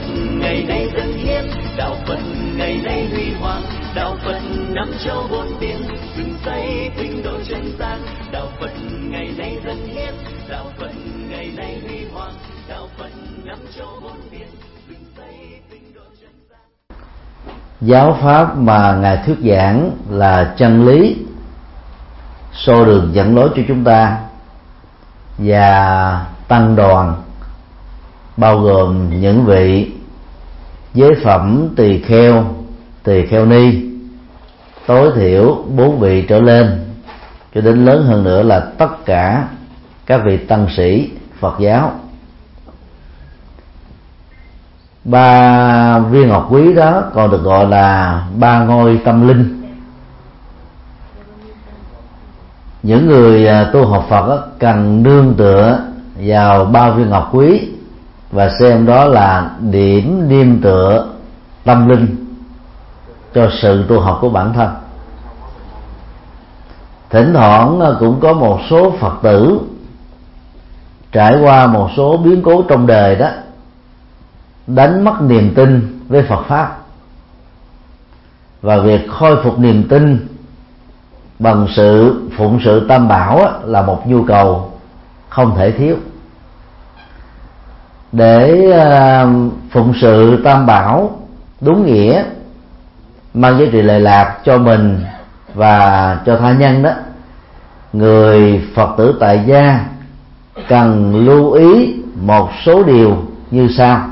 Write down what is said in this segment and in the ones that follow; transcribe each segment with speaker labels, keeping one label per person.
Speaker 1: ngày nay dân hiến, đạo Phật ngày nay huy hoàng, đạo Phật năm châu bốn biển, dựng xây tinh độ chân gian. Đạo Phật ngày nay dân hiến, đạo Phật ngày nay huy hoàng, đạo Phật năm châu bốn biển, dựng xây tinh độ chân gian.
Speaker 2: Giáo pháp mà Ngài thuyết giảng là chân lý, xô đường dẫn lối cho chúng ta, và tăng đoàn bao gồm những vị giới phẩm tỳ kheo ni, tối thiểu 4 vị trở lên, cho đến lớn hơn nữa là tất cả các vị tăng sĩ Phật giáo. 3 viên ngọc quý đó còn được gọi là 3 ngôi tâm linh. Những người tu học Phật cần nương tựa vào 3 viên ngọc quý và xem đó là điểm nương tựa tâm linh cho sự tu học của bản thân. Thỉnh thoảng cũng có một số Phật tử trải qua một số biến cố trong đời đó, đánh mất niềm tin với Phật pháp, và việc khôi phục niềm tin bằng sự phụng sự Tam Bảo là một nhu cầu không thể thiếu. Để phụng sự Tam Bảo đúng nghĩa, mang giá trị lệ lạc cho mình và cho tha nhân đó, người Phật tử tại gia cần lưu ý một số điều như sau.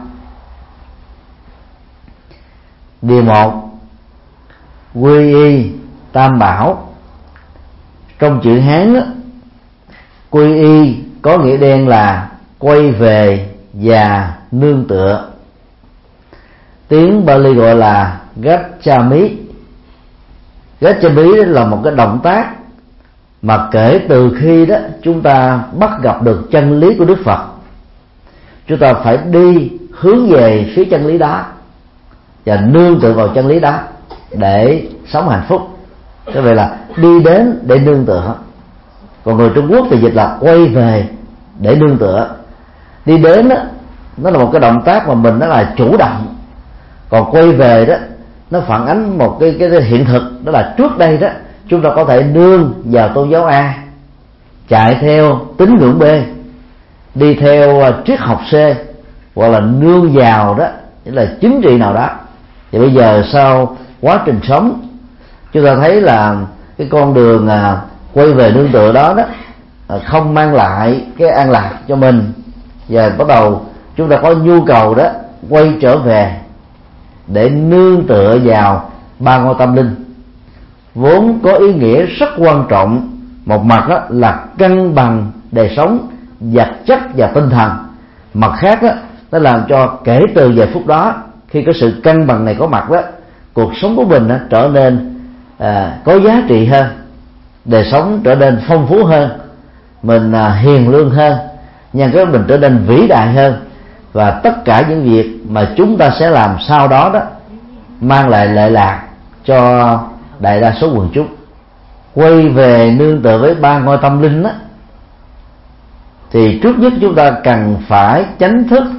Speaker 2: Điều 1, quy y Tam Bảo. Trong chữ Hán đó, quy y có nghĩa đen là quay về và nương tựa. Tiếng Bali gọi là gacchami. Gacchami là một cái động tác mà kể từ khi đó chúng ta bắt gặp được chân lý của Đức Phật, chúng ta phải đi hướng về phía chân lý đó và nương tựa vào chân lý đó để sống hạnh phúc. Cái vậy là đi đến để nương tựa. Còn người Trung Quốc thì dịch là quay về để nương tựa. Đi đến đó, nó là một cái động tác mà mình nó là chủ động. Còn quay về đó, nó phản ánh một cái hiện thực, đó là trước đây đó chúng ta có thể nương vào tôn giáo A, chạy theo tín ngưỡng B, đi theo triết học C, hoặc là nương vào đó nghĩa là chính trị nào đó. Thì bây giờ sau quá trình sống, chúng ta thấy là cái con đường quay về nương tựa đó không mang lại cái an lạc cho mình, và bắt đầu chúng ta có nhu cầu đó quay trở về để nương tựa vào 3 ngôi tâm linh, vốn có ý nghĩa rất quan trọng. Một mặt đó là cân bằng đời sống vật chất và tinh thần, mặt khác đó, nó làm cho kể từ giờ phút đó, khi có sự cân bằng này có mặt đó, cuộc sống của mình trở nên có giá trị hơn, đời sống trở nên phong phú hơn, mình hiền lương hơn, nhân cách mình trở nên vĩ đại hơn, và tất cả những việc mà chúng ta sẽ làm sau đó đó mang lại lệ lạc cho đại đa số quần chúng. Quay về nương tựa với 3 ngôi tâm linh đó, thì trước nhất chúng ta cần phải chánh thức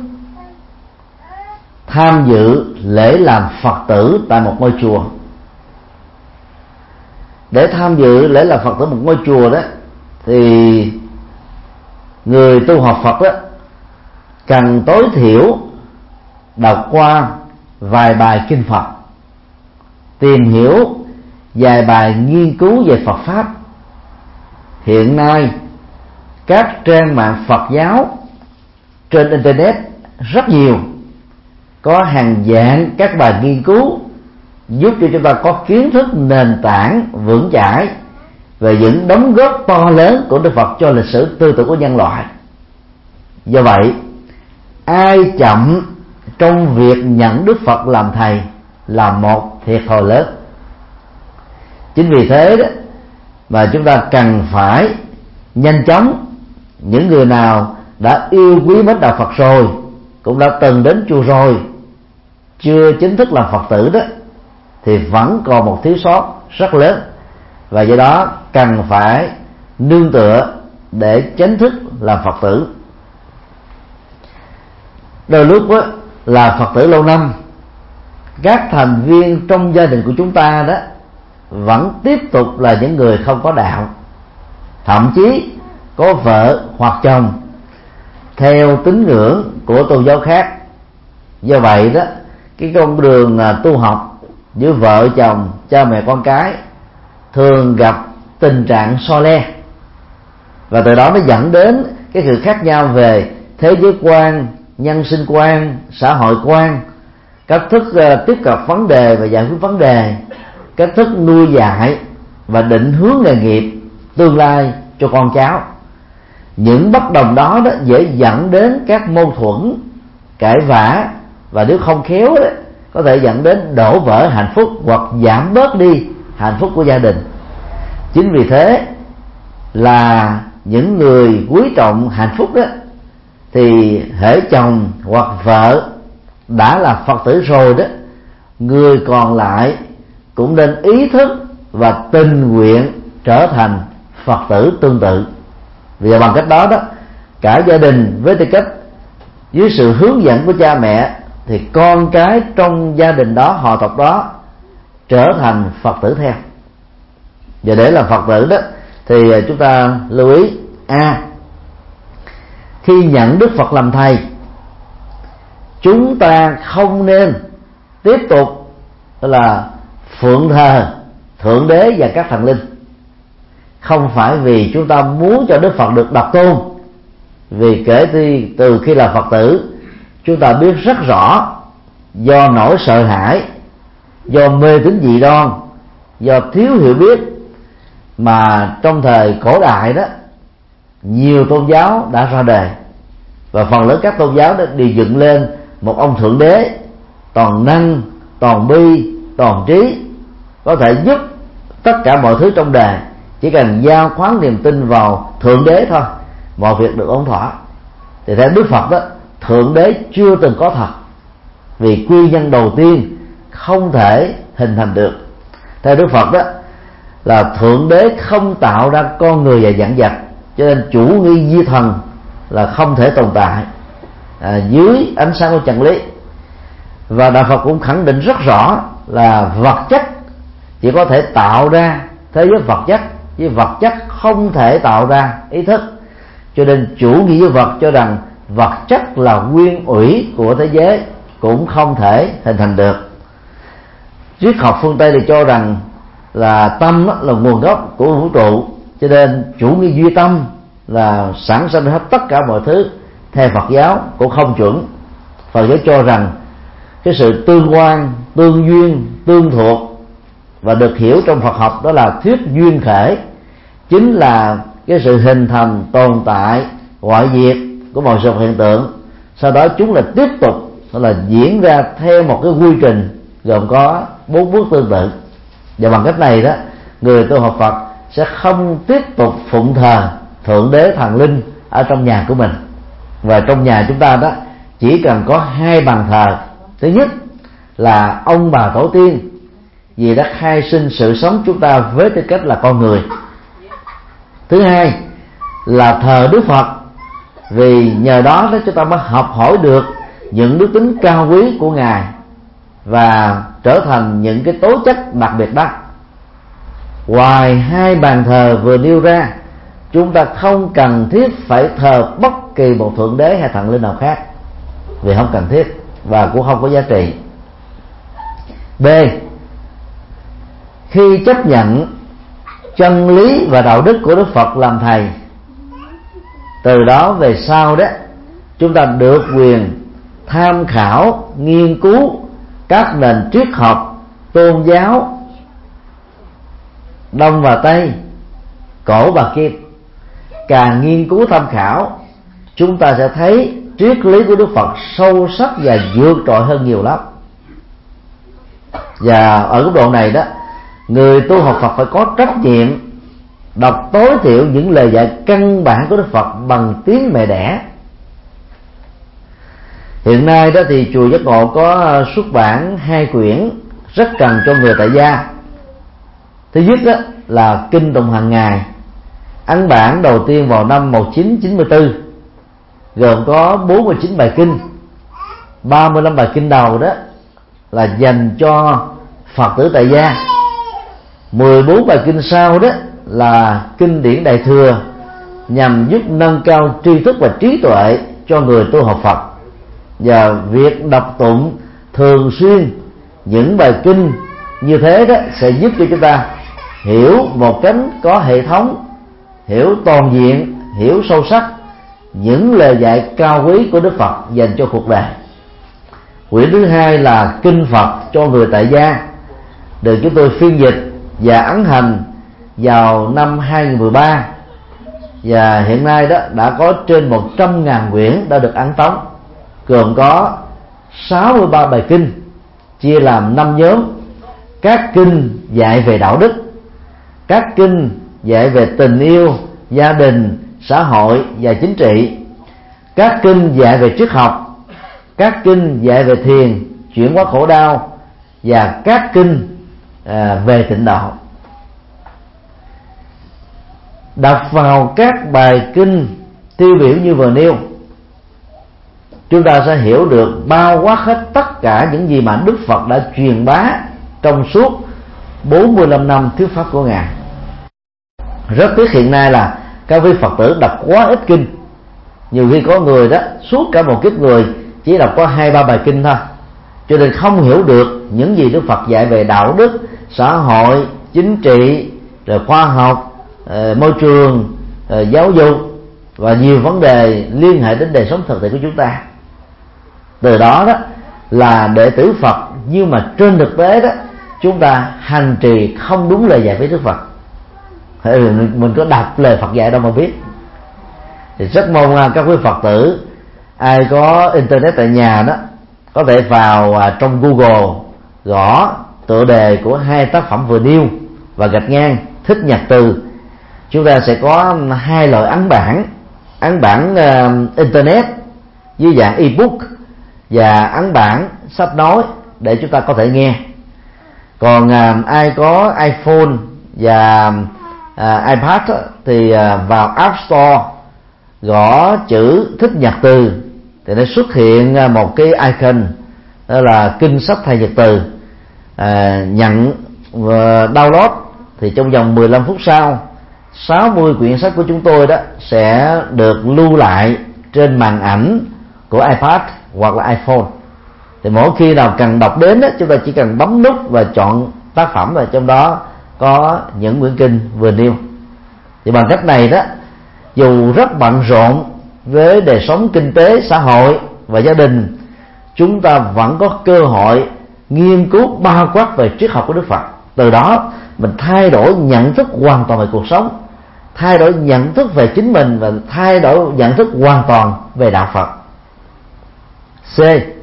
Speaker 2: tham dự lễ làm Phật tử tại một ngôi chùa. Để tham dự lễ làm Phật tử một ngôi chùa đó, thì người tu học Phật đó cần tối thiểu đọc qua vài bài kinh Phật, tìm hiểu vài bài nghiên cứu về Phật pháp. Hiện nay các trang mạng Phật giáo trên internet rất nhiều, có hàng vạn các bài nghiên cứu giúp cho chúng ta có kiến thức nền tảng vững chãi về những đóng góp to lớn của Đức Phật cho lịch sử tư tưởng của nhân loại. Do vậy, ai chậm trong việc nhận Đức Phật làm thầy là một thiệt thòi lớn. Chính vì thế đó mà chúng ta cần phải nhanh chóng. Những người nào đã yêu quý mến đạo Phật rồi, cũng đã từng đến chùa rồi, chưa chính thức làm Phật tử đó, thì vẫn còn một thiếu sót rất lớn, và do đó cần phải nương tựa để chính thức làm Phật tử. Đôi lúc đó, là Phật tử lâu năm, các thành viên trong gia đình của chúng ta đó vẫn tiếp tục là những người không có đạo, thậm chí có vợ hoặc chồng theo tín ngưỡng của tôn giáo khác. Do vậy đó, cái con đường tu học giữa vợ chồng, cha mẹ con cái thường gặp tình trạng so le, và từ đó nó dẫn đến cái sự khác nhau về thế giới quan, nhân sinh quan, xã hội quan, cách thức tiếp cận vấn đề và giải quyết vấn đề, cách thức nuôi dạy và định hướng nghề nghiệp tương lai cho con cháu. Những bất đồng đó dễ dẫn đến các mâu thuẫn, cãi vã, và nếu không khéo đó, có thể dẫn đến đổ vỡ hạnh phúc hoặc giảm bớt đi hạnh phúc của gia đình. Chính vì thế là những người quý trọng hạnh phúc đó, thì hễ chồng hoặc vợ đã là Phật tử rồi đó, người còn lại cũng nên ý thức và tình nguyện trở thành Phật tử tương tự. Vì bằng cách đó đó, cả gia đình với tư cách dưới sự hướng dẫn của cha mẹ, thì con cái trong gia đình đó, họ tộc đó trở thành Phật tử theo. Và để làm Phật tử đó thì chúng ta lưu ý: khi nhận Đức Phật làm thầy, chúng ta không nên tiếp tục là phượng thờ Thượng Đế và các thần linh. Không phải vì chúng ta muốn cho Đức Phật được độc tôn, vì kể từ khi là Phật tử, chúng ta biết rất rõ do nỗi sợ hãi, do mê tín dị đoan, do thiếu hiểu biết mà trong thời cổ đại đó nhiều tôn giáo đã ra đời, và phần lớn các tôn giáo đã đều dựng lên một ông Thượng Đế toàn năng, toàn bi, toàn trí, có thể giúp tất cả mọi thứ trong đời. Chỉ cần giao khoán niềm tin vào Thượng Đế thôi, mọi việc được ổn thỏa. Thì theo Đức Phật đó, Thượng Đế chưa từng có thật, vì quy nhân đầu tiên không thể hình thành được. Theo Đức Phật đó, là Thượng Đế không tạo ra con người và vạn vật, cho nên chủ nghi di thần là không thể tồn tại dưới ánh sáng của chân lý. Và Đạo Phật cũng khẳng định rất rõ là vật chất chỉ có thể tạo ra thế giới vật chất, chứ vật chất không thể tạo ra ý thức. Cho nên chủ nghĩa vật cho rằng vật chất là nguyên ủy của thế giới, cũng không thể hình thành được. Triết học phương Tây thì cho rằng là tâm là nguồn gốc của vũ trụ, cho nên chủ nghĩa duy tâm là sản sinh hết tất cả mọi thứ. Theo Phật giáo cũng không chuẩn. Phật giáo cho rằng cái sự tương quan, tương duyên, tương thuộc, và được hiểu trong Phật học đó là thuyết duyên khởi, chính là cái sự hình thành, tồn tại, hoại diệt của mọi sự hiện tượng. Sau đó chúng là tiếp tục là diễn ra theo một cái quy trình gồm có 4 bước tương tự. Và bằng cách này đó, người tu học Phật sẽ không tiếp tục phụng thờ Thượng Đế, thần linh ở trong nhà của mình. Và trong nhà chúng ta đó chỉ cần có 2 bàn thờ. Thứ nhất là ông bà tổ tiên, vì đã khai sinh sự sống chúng ta với tư cách là con người. Thứ hai là thờ Đức Phật, vì nhờ đó chúng ta mới học hỏi được những đức tính cao quý của Ngài và trở thành những cái tố chất đặc biệt đó. Ngoài 2 bàn thờ vừa nêu ra, chúng ta không cần thiết phải thờ bất kỳ một Thượng Đế hay thần linh nào khác, vì không cần thiết và cũng không có giá trị. B. Khi chấp nhận chân lý và đạo đức của Đức Phật làm thầy, từ đó về sau đó chúng ta được quyền tham khảo, nghiên cứu các nền triết học, tôn giáo Đông và Tây, cổ và kim. Càng nghiên cứu tham khảo, chúng ta sẽ thấy triết lý của Đức Phật sâu sắc và vượt trội hơn nhiều lắm. Và ở góc độ này đó, người tu học Phật phải có trách nhiệm đọc tối thiểu những lời dạy căn bản của Đức Phật bằng tiếng mẹ đẻ. Hiện nay đó thì chùa Giác Ngộ có xuất bản 2 quyển rất cần cho người tại gia. Thứ nhất đó là Kinh Tụng Hàng Ngày, ấn bản đầu tiên vào năm 1994, gồm có 49 bài kinh. 35 bài kinh đầu đó là dành cho Phật tử tại gia. 14 bài kinh sau đó là kinh điển Đại Thừa, nhằm giúp nâng cao tri thức và trí tuệ cho người tu học Phật. Và việc đọc tụng thường xuyên những bài kinh như thế đó sẽ giúp cho chúng ta hiểu một cách có hệ thống, hiểu toàn diện, hiểu sâu sắc những lời dạy cao quý của Đức Phật dành cho cuộc đời. Quyển thứ hai là kinh Phật cho người tại gia, được chúng tôi phiên dịch và ấn hành vào năm 2013, và hiện nay đó đã có trên 100.000 quyển đã được ấn tống, gồm có 63 bài kinh chia làm 5 nhóm: các kinh dạy về đạo đức, các kinh dạy về tình yêu, gia đình, xã hội và chính trị, các kinh dạy về triết học, các kinh dạy về thiền, chuyển hóa khổ đau, và các kinh về tịnh độ. Đọc vào các bài kinh tiêu biểu như vừa nêu, chúng ta sẽ hiểu được bao quát hết tất cả những gì mà Đức Phật đã truyền bá trong suốt 45 năm thuyết pháp của Ngài. Rất tiếc hiện nay là các vị Phật tử đọc quá ít kinh. Nhiều khi có người đó suốt cả một kiếp người chỉ đọc có 2-3 bài kinh thôi, cho nên không hiểu được những gì Đức Phật dạy về đạo đức, xã hội, chính trị, rồi khoa học, môi trường, giáo dục và nhiều vấn đề liên hệ đến đời sống thực tế của chúng ta. Từ đó đó là đệ tử Phật, nhưng mà trên thực tế đó chúng ta hành trì không đúng lời dạy với Đức Phật. Mình có đọc lời Phật dạy đâu mà biết. Thì rất mong các quý Phật tử ai có internet tại nhà đó có thể vào trong Google gõ tựa đề của hai tác phẩm vừa nêu và gạch ngang thích nhật từ. Chúng ta sẽ có 2 loại ấn bản internet dưới dạng ebook và ấn bản sách nói để chúng ta có thể nghe. Còn ai có iPhone và iPad thì vào App Store gõ chữ thích nhật từ thì nó xuất hiện một cái icon, đó là kinh sách thầy nhật từ. Nhận download thì trong vòng 15 phút sau, 60 quyển sách của chúng tôi đó sẽ được lưu lại trên màn ảnh của iPad hoặc là iPhone. Thì mỗi khi nào cần đọc đến đó, chúng ta chỉ cần bấm nút và chọn tác phẩm, và trong đó có những quyển kinh vừa nêu. Thì bằng cách này đó, dù rất bận rộn với đời sống kinh tế, xã hội và gia đình, chúng ta vẫn có cơ hội nghiên cứu bao quát về triết học của Đức Phật. Từ đó mình thay đổi nhận thức hoàn toàn về cuộc sống, thay đổi nhận thức về chính mình và thay đổi nhận thức hoàn toàn về đạo Phật. C.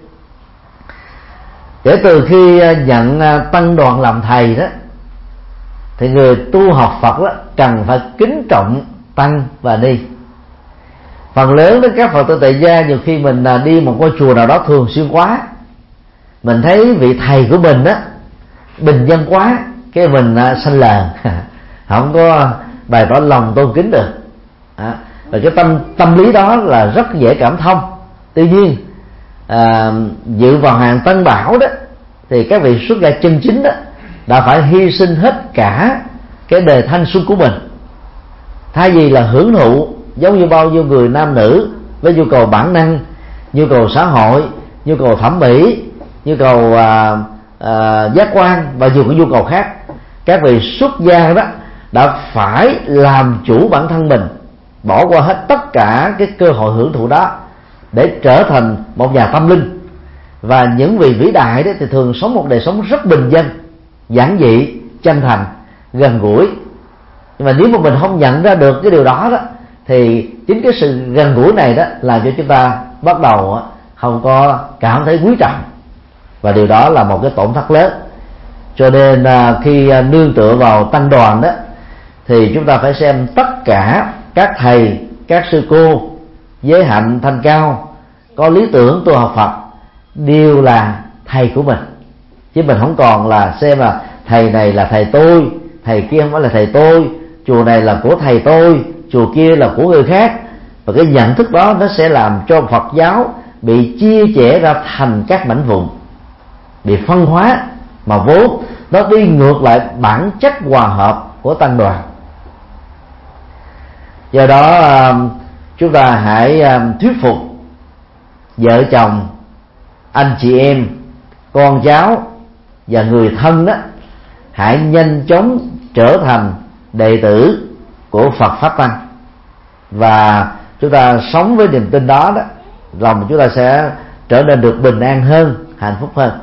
Speaker 2: Kể từ khi nhận tăng đoàn làm thầy đó, thì người tu học Phật đó cần phải kính trọng tăng và ni. Phần lớn đó các Phật tử tại gia, nhiều khi mình đi một ngôi chùa nào đó thường xuyên quá, mình thấy vị thầy của mình á bình dân quá, cái mình sanh lờn không có bày tỏ lòng tôn kính được. Và cái tâm lý đó là rất dễ cảm thông. Tuy nhiên dự vào hàng Tân Bảo đó thì các vị xuất gia chân chính đó đã phải hy sinh hết cả cái đời thanh xuân của mình, thay vì là hưởng thụ giống như bao nhiêu người nam nữ với nhu cầu bản năng, nhu cầu xã hội, nhu cầu thẩm mỹ, nhu cầu giác quan và nhiều cái nhu cầu khác. Các vị xuất gia đó đã phải làm chủ bản thân mình, bỏ qua hết tất cả cái cơ hội hưởng thụ đó để trở thành một nhà tâm linh. Và những vị vĩ đại đó thì thường sống một đời sống rất bình dân, giản dị, chân thành, gần gũi. Nhưng mà nếu mà mình không nhận ra được cái điều đó đó, thì chính cái sự gần gũi này đó làm cho chúng ta bắt đầu không có cảm thấy quý trọng, và điều đó là một cái tổn thất lớn. Cho nên khi nương tựa vào tăng đoàn đó thì chúng ta phải xem tất cả các thầy, các sư cô giới hạnh thanh cao, có lý tưởng tu học Phật đều là thầy của mình, chứ mình không còn là xem là thầy này là thầy tôi, thầy kia không phải là thầy tôi, chùa này là của thầy tôi, chùa kia là của người khác. Và cái nhận thức đó nó sẽ làm cho Phật giáo bị chia chẻ ra thành các mảnh vụn, bị phân hóa, mà vốn nó đi ngược lại bản chất hòa hợp của tăng đoàn. Do đó chúng ta hãy thuyết phục vợ chồng, anh chị em, con cháu và người thân đó, hãy nhanh chóng trở thành đệ tử của Phật Pháp Tăng. Và chúng ta sống với niềm tin đó, lòng chúng ta sẽ trở nên được bình an hơn, hạnh phúc hơn.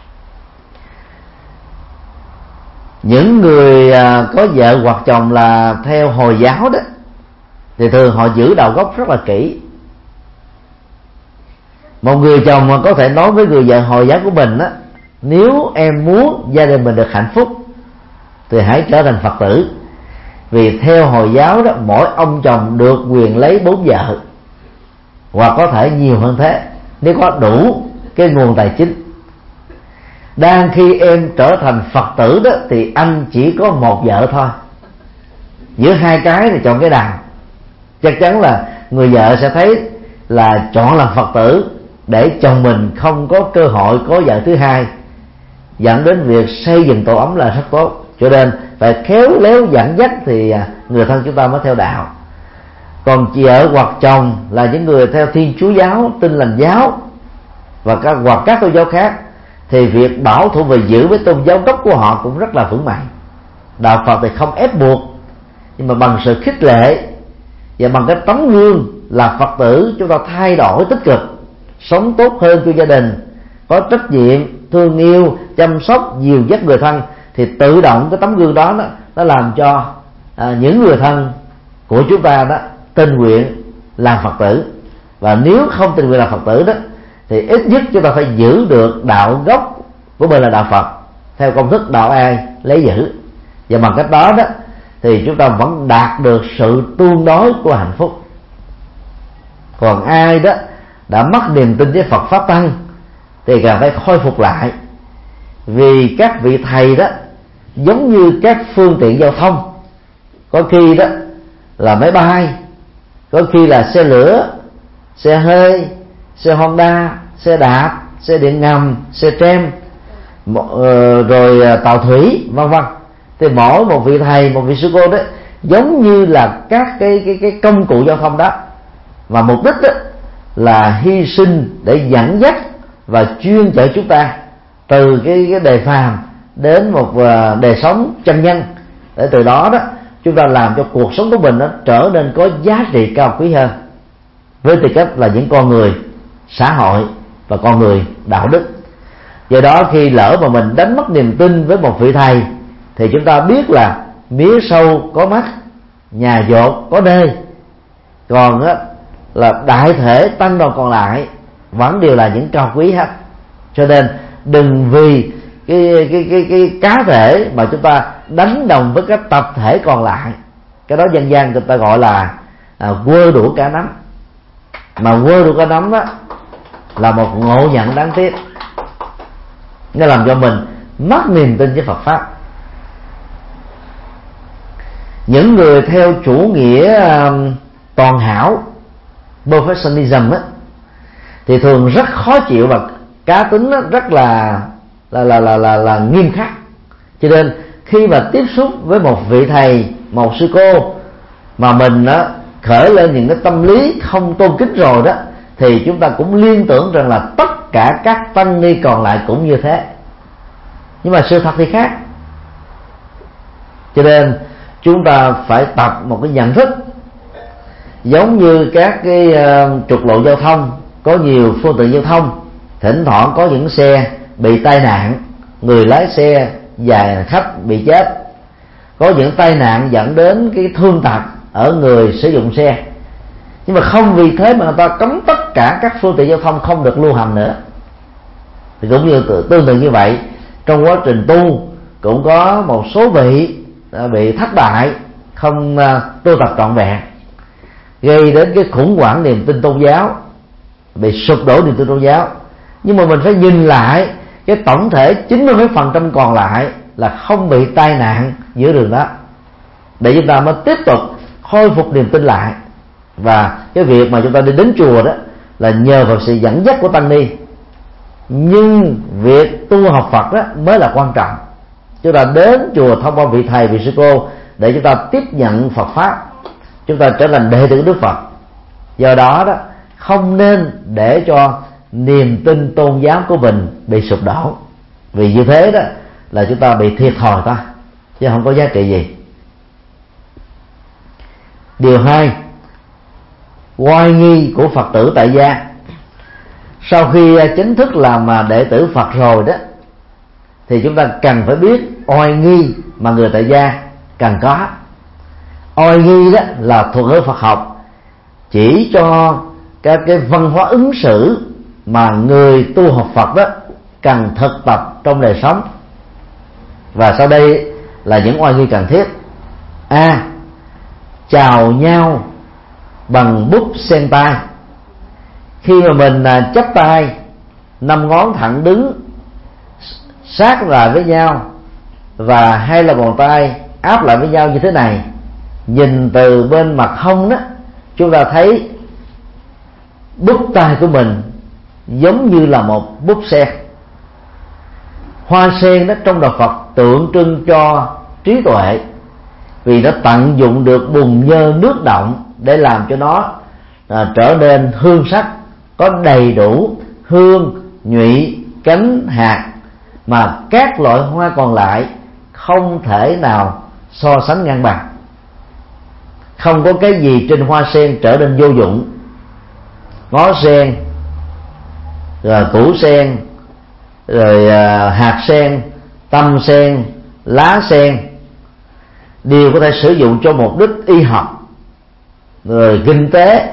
Speaker 2: Những người có vợ hoặc chồng là theo Hồi giáo đó, thì thường họ giữ đạo gốc rất là kỹ. Một người chồng mà có thể nói với người vợ Hồi giáo của mình á, nếu em muốn gia đình mình được hạnh phúc thì hãy trở thành Phật tử. Vì theo Hồi giáo đó, mỗi ông chồng được quyền lấy 4 vợ, hoặc có thể nhiều hơn thế nếu có đủ cái nguồn tài chính. Đang khi em trở thành Phật tử đó, thì anh chỉ có 1 vợ thôi. Giữa hai cái thì chọn cái nào? Chắc chắn là người vợ sẽ thấy là chọn làm Phật tử để chồng mình không có cơ hội có vợ thứ hai, dẫn đến việc xây dựng tổ ấm là rất tốt. Cho nên phải khéo léo dẫn dắt thì người thân chúng ta mới theo đạo. Còn vợ hoặc chồng là những người theo Thiên Chúa giáo, Tin Lành giáo hoặc các tôn giáo khác, thì việc bảo thủ và giữ với tôn giáo gốc của họ cũng rất là vững mạnh. Đạo Phật thì không ép buộc, nhưng mà bằng sự khích lệ và bằng cái tấm gương là Phật tử, chúng ta thay đổi tích cực, sống tốt hơn cho gia đình, có trách nhiệm, thương yêu, chăm sóc, dìu dắt người thân, thì tự động cái tấm gương đó nó làm cho những người thân của chúng ta đó tình nguyện làm Phật tử. Và nếu không tình nguyện làm Phật tử đó, thì ít nhất chúng ta phải giữ được đạo gốc của mình là đạo Phật, theo công thức đạo ai lấy giữ. Và bằng cách đó thì chúng ta vẫn đạt được sự tương đối của hạnh phúc. Còn ai đó đã mất niềm tin với Phật Pháp Tăng thì cần phải khôi phục lại. Vì các vị thầy đó giống như các phương tiện giao thông, có khi đó là máy bay, có khi là xe lửa, xe hơi, xe Honda, xe đạp, xe điện ngầm, xe tram, rồi tàu thủy, vân vân. Thì mỗi một vị thầy, một vị sư cô đó giống như là các cái công cụ giao thông đó, và mục đích đó là hy sinh để dẫn dắt và chuyên chở chúng ta từ cái đề phàm đến một đời sống chân nhân, để từ đó chúng ta làm cho cuộc sống của mình nó trở nên có giá trị cao quý hơn, với tư cách là những con người xã hội và con người đạo đức. Do đó khi lỡ mà mình đánh mất niềm tin với một vị thầy, thì chúng ta biết là mía sâu có mắt, nhà dột có nơi, còn là đại thể tăng đoàn còn lại vẫn đều là những cao quý hết. Cho nên đừng vì cái cá thể mà chúng ta đánh đồng với các tập thể còn lại. Cái đó dân gian người ta gọi là quơ đũa cá nắm. Mà quơ đũa cá nắm đó là một ngộ nhận đáng tiếc, nó làm cho mình mất niềm tin với Phật Pháp. Những người theo chủ nghĩa toàn hảo, perfectionism thì thường rất khó chịu và cá tính rất là nghiêm khắc. Cho nên khi mà tiếp xúc với một vị thầy, một sư cô mà mình khởi lên những cái tâm lý không tôn kính rồi đó, thì chúng ta cũng liên tưởng rằng là tất cả các tăng ni còn lại cũng như thế. Nhưng mà sự thật thì khác. Cho nên chúng ta phải tập một cái nhận thức, giống như các cái trục lộ giao thông, có nhiều phương tiện giao thông, thỉnh thoảng có những xe bị tai nạn, người lái xe và khách bị chết, có những tai nạn dẫn đến cái thương tật ở người sử dụng xe. Nhưng mà không vì thế mà người ta cấm tất cả các phương tiện giao thông không được lưu hành nữa. Thì cũng như tương tự như vậy, trong quá trình tu cũng có một số vị bị thất bại, không tu tập trọn vẹn, gây đến cái khủng hoảng niềm tin tôn giáo, bị sụp đổ niềm tin tôn giáo. Nhưng mà mình phải nhìn lại cái tổng thể 90% còn lại là không bị tai nạn giữa đường đó, để chúng ta mới tiếp tục khôi phục niềm tin lại. Và cái việc mà chúng ta đi đến chùa đó là nhờ vào sự dẫn dắt của tăng ni, nhưng việc tu học Phật đó mới là quan trọng. Chúng ta đến chùa thông qua vị thầy, vị sư cô để chúng ta tiếp nhận Phật pháp, chúng ta trở thành đệ tử Đức Phật. Do đó đó, không nên để cho niềm tin tôn giáo của mình bị sụp đổ, vì như thế đó là chúng ta bị thiệt thòi ta, chứ không có giá trị gì. Điều 2, oai nghi của Phật tử tại gia. Sau khi chính thức làm đệ tử Phật rồi đó, thì chúng ta cần phải biết oai nghi mà người tại gia cần có. Oai nghi đó là thuật ngữ Phật học, chỉ cho các cái văn hóa ứng xử mà người tu học Phật đó cần thực tập trong đời sống. Và sau đây là những oai nghi cần thiết. A. Chào nhau bằng búp sen tay. Khi mà mình chắp tay, 5 ngón thẳng đứng sát lại với nhau và hai lòng bàn tay áp lại với nhau như thế này, nhìn từ bên mặt hông đó, chúng ta thấy búp tay của mình giống như là một búp sen. Hoa sen đó trong đạo Phật tượng trưng cho trí tuệ, vì nó tận dụng được bùn nhơ nước động để làm cho nó trở nên hương sắc, có đầy đủ hương, nhụy, cánh, hạt mà các loại hoa còn lại không thể nào so sánh ngang bằng. Không có cái gì trên hoa sen trở nên vô dụng. Ngó sen, rồi củ sen, rồi hạt sen, tâm sen, lá sen đều có thể sử dụng cho mục đích y học, rồi kinh tế.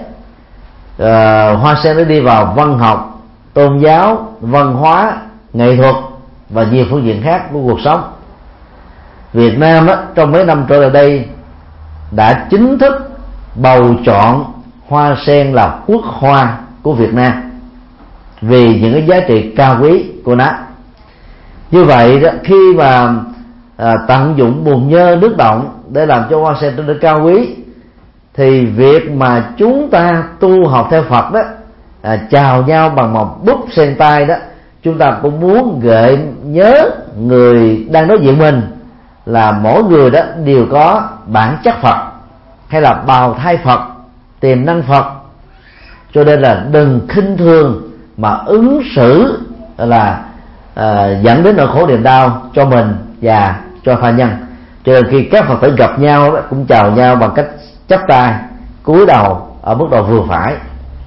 Speaker 2: Hoa sen nó đi vào văn học, tôn giáo, văn hóa, nghệ thuật và nhiều phương diện khác của cuộc sống. Việt Nam á, trong mấy năm trở lại đây đã chính thức bầu chọn hoa sen là quốc hoa của Việt Nam vì những cái giá trị cao quý của nó. Như vậy đó, khi mà tận dụng bùn nhơ nước động để làm cho hoa sen trở nên cao quý, thì việc mà chúng ta tu học theo Phật đó, chào nhau bằng một búp sen tay đó, chúng ta cũng muốn gợi nhớ người đang đối diện mình là mỗi người đó đều có bản chất Phật hay là bào thai Phật, tiềm năng Phật. Cho nên là đừng khinh thường mà ứng xử là dẫn đến nỗi khổ niềm đau cho mình và cho tha nhân. Cho nên khi các Phật tử gặp nhau đó, cũng chào nhau bằng cách chắp tay, cúi đầu ở mức độ vừa phải.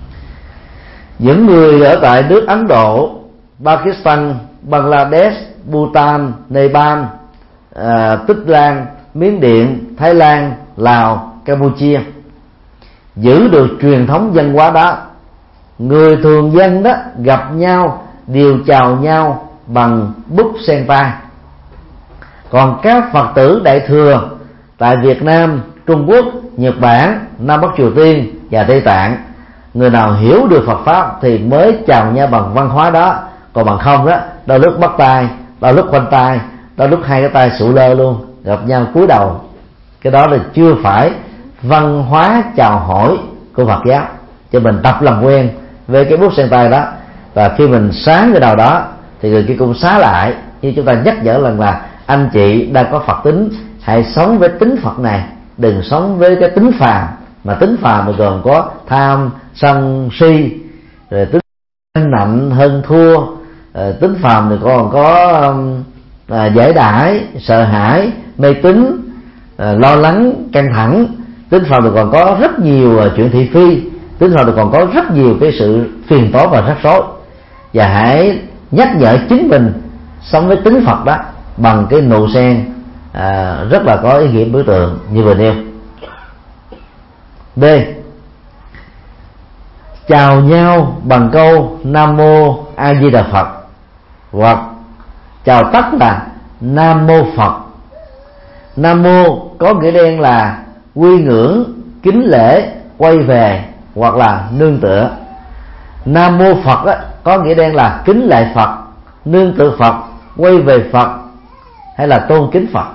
Speaker 2: Những người ở tại nước Ấn Độ, Pakistan, Bangladesh, Bhutan, Nepal, Tích Lan, Miến Điện, Thái Lan, Lào, Campuchia giữ được truyền thống văn hóa đó. Người thường dân đó gặp nhau đều chào nhau bằng búp sen tay. Còn các Phật tử Đại thừa tại Việt Nam, Trung Quốc, Nhật Bản, Nam Bắc Triều Tiên và Tây Tạng, người nào hiểu được Phật pháp thì mới chào nhau bằng văn hóa đó. Còn bằng không đó, đôi lúc bắt tay, đôi lúc khoanh tay, đôi lúc hai cái tay sụ lơ luôn, gặp nhau cúi đầu. Cái đó là chưa phải văn hóa chào hỏi của Phật giáo. Cho mình tập làm quen với cái bút sen tay đó, và khi mình xá người nào đó thì người kia cũng xá lại. Như chúng ta nhắc nhở lần là anh chị đang có Phật tính, hãy sống với tính Phật này, đừng sống với cái tính phàm. Mà tính phàm mà gồm có tham, sân, si, rồi tính nạnh hơn thua, tính phàm thì còn có giải đãi, sợ hãi, mê tín, lo lắng, căng thẳng. Tính phàm thì còn có rất nhiều chuyện thị phi. Tính phàm thì còn có rất nhiều cái sự phiền toái và rắc rối. Và hãy nhắc nhở chính mình sống với tính Phật đó bằng cái nụ sen rất là có ý nghĩa biểu tượng như vừa nêu. B. Chào nhau bằng câu Nam Mô A Di Đà Phật, hoặc chào tắt là Nam Mô Phật. Nam Mô có nghĩa đen là quy ngưỡng, kính lễ, quay về hoặc là nương tựa. Nam Mô Phật á, có nghĩa đen là kính lạy Phật, nương tựa Phật, quay về Phật hay là tôn kính Phật.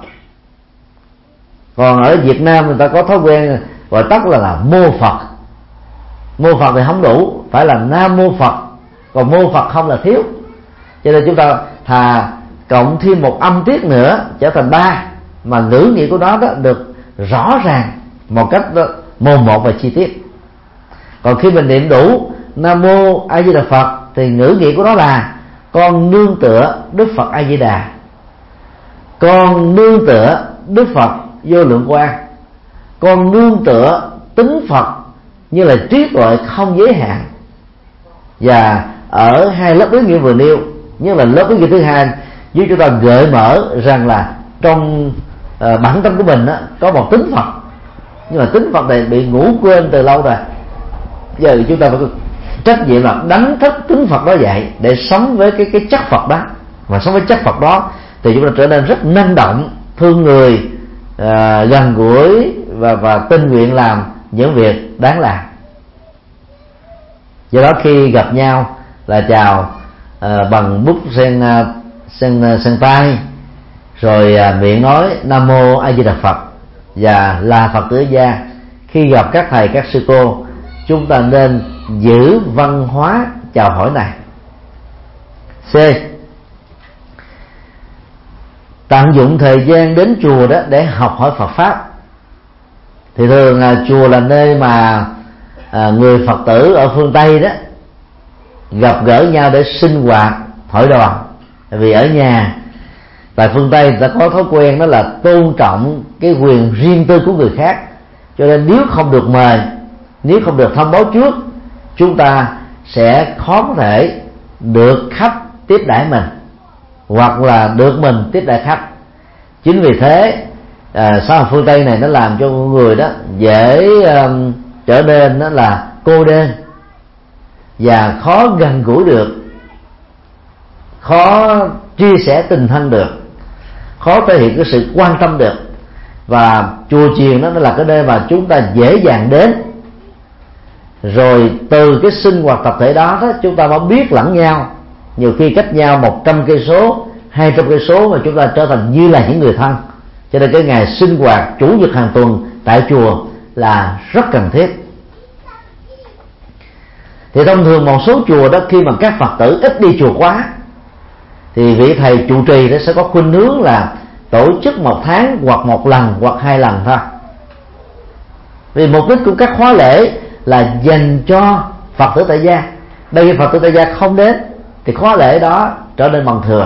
Speaker 2: Còn ở Việt Nam người ta có thói quen gọi tắt là mô Phật. mô Phật thì không đủ, phải là Nam Mô Phật, còn mô Phật không là thiếu. Cho nên chúng ta thà cộng thêm một âm tiết nữa trở thành 3, mà ngữ nghĩa của nó đó được rõ ràng một cách mồm một và chi tiết. Còn khi mình niệm đủ Nam Mô A Di Đà Phật thì ngữ nghĩa của nó là con nương tựa Đức Phật A Di Đà, con nương tựa Đức Phật Vô Lượng Quang, con nương tựa tính Phật như là trí tuệ không giới hạn. Và ở hai lớp ý nghĩa vừa nêu, nhất là lớp ý nghĩa thứ hai, giúp chúng ta gợi mở rằng là trong bản tâm của mình có một tính Phật, nhưng mà tính Phật này bị ngủ quên từ lâu rồi. Giờ chúng ta phải có trách nhiệm là đánh thức tính Phật đó dậy để sống với cái chất Phật đó. Và sống với chất Phật đó thì chúng ta trở nên rất năng động, thương người, gần gũi và tình nguyện làm những việc đáng làm. Do đó khi gặp nhau là chào bằng bút sen tay, rồi miệng nói Nam Mô A Di Đà Phật và là Phật tử gia. Khi gặp các thầy các sư cô, chúng ta nên giữ văn hóa chào hỏi này. C. Tận dụng thời gian đến chùa đó để học hỏi Phật pháp. Thì thường chùa là nơi mà người Phật tử ở phương Tây đó gặp gỡ nhau để sinh hoạt hội đoàn. Vì ở nhà tại phương Tây người ta có thói quen đó là tôn trọng cái quyền riêng tư của người khác, cho nên nếu không được mời, nếu không được thông báo trước, chúng ta sẽ khó có thể được khách tiếp đãi mình, hoặc là được mình tiếp đãi khách. Chính vì thế xã hội phương Tây này nó làm cho người đó dễ trở nên đó là cô đơn và khó gần gũi được, khó chia sẻ tình thân được, khó thể hiện cái sự quan tâm được. Và chùa chiền đó nó là cái nơi mà chúng ta dễ dàng đến, rồi từ cái sinh hoạt tập thể đó chúng ta mới biết lẫn nhau. Nhiều khi cách nhau 100 cây số, 200 cây số mà chúng ta trở thành như là những người thân. Cho nên cái ngày sinh hoạt chủ nhật hàng tuần tại chùa là rất cần thiết. Thì thông thường một số chùa đó, khi mà các Phật tử ít đi chùa quá, thì vị thầy trụ trì đó sẽ có khuynh hướng là tổ chức một tháng hoặc một lần hoặc 2 lần thôi. Vì mục đích của các khóa lễ là dành cho Phật tử tại gia. Đây Phật tử tại gia không đến thì khóa lễ đó trở nên bằng thừa.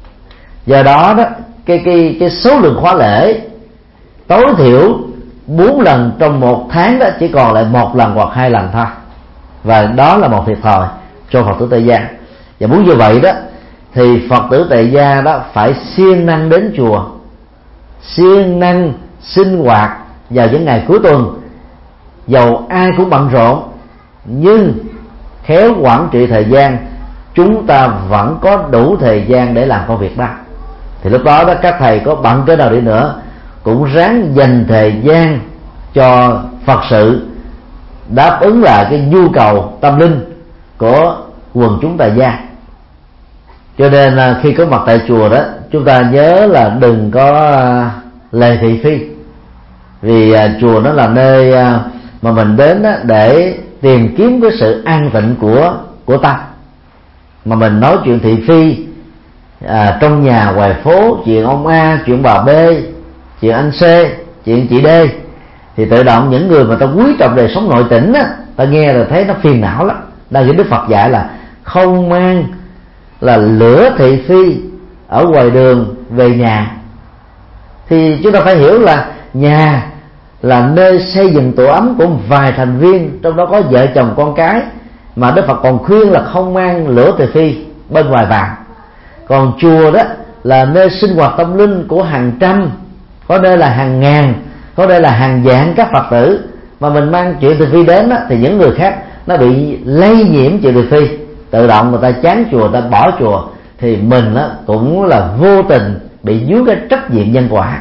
Speaker 2: Do đó đó cái số lượng khóa lễ tối thiểu 4 lần trong một tháng đó chỉ còn lại 1 lần hoặc 2 lần thôi. Và đó là một thiệt thòi cho Phật tử tại gia. Và muốn như vậy đó thì Phật tử tại gia đó phải siêng năng đến chùa, siêng năng sinh hoạt vào những ngày cuối tuần. Dầu ai cũng bận rộn, nhưng khéo quản trị thời gian, chúng ta vẫn có đủ thời gian để làm công việc đó. Thì lúc đó các thầy có bận cái nào đi nữa cũng ráng dành thời gian cho Phật sự, đáp ứng lại cái nhu cầu tâm linh của quần chúng tại gia. Cho nên khi có mặt tại chùa đó, chúng ta nhớ là đừng có lề thị phi. Vì chùa nó là nơi mà mình đến để tìm kiếm cái sự an tịnh của tâm. Mà mình nói chuyện thị phi trong nhà ngoài phố, chuyện ông A, chuyện bà B, chuyện anh C, chuyện chị D, thì tự động những người mà ta quý trọng đời sống nội tỉnh á, ta nghe là thấy nó phiền não lắm. Đang Đức Phật dạy là không mang là lửa thị phi ở ngoài đường về nhà. Thì chúng ta phải hiểu là nhà là nơi xây dựng tổ ấm của một vài thành viên, trong đó có vợ chồng con cái, mà Đức Phật còn khuyên là không mang lửa thị phi bên ngoài vào. Còn chùa đó là nơi sinh hoạt tâm linh của hàng trăm, có nơi là hàng ngàn, có nơi là hàng vạn các Phật tử, mà mình mang chuyện thị phi đến đó, thì những người khác nó bị lây nhiễm chuyện thị phi, tự động người ta chán chùa, người ta bỏ chùa, thì mình cũng là vô tình bị dướng cái trách nhiệm nhân quả.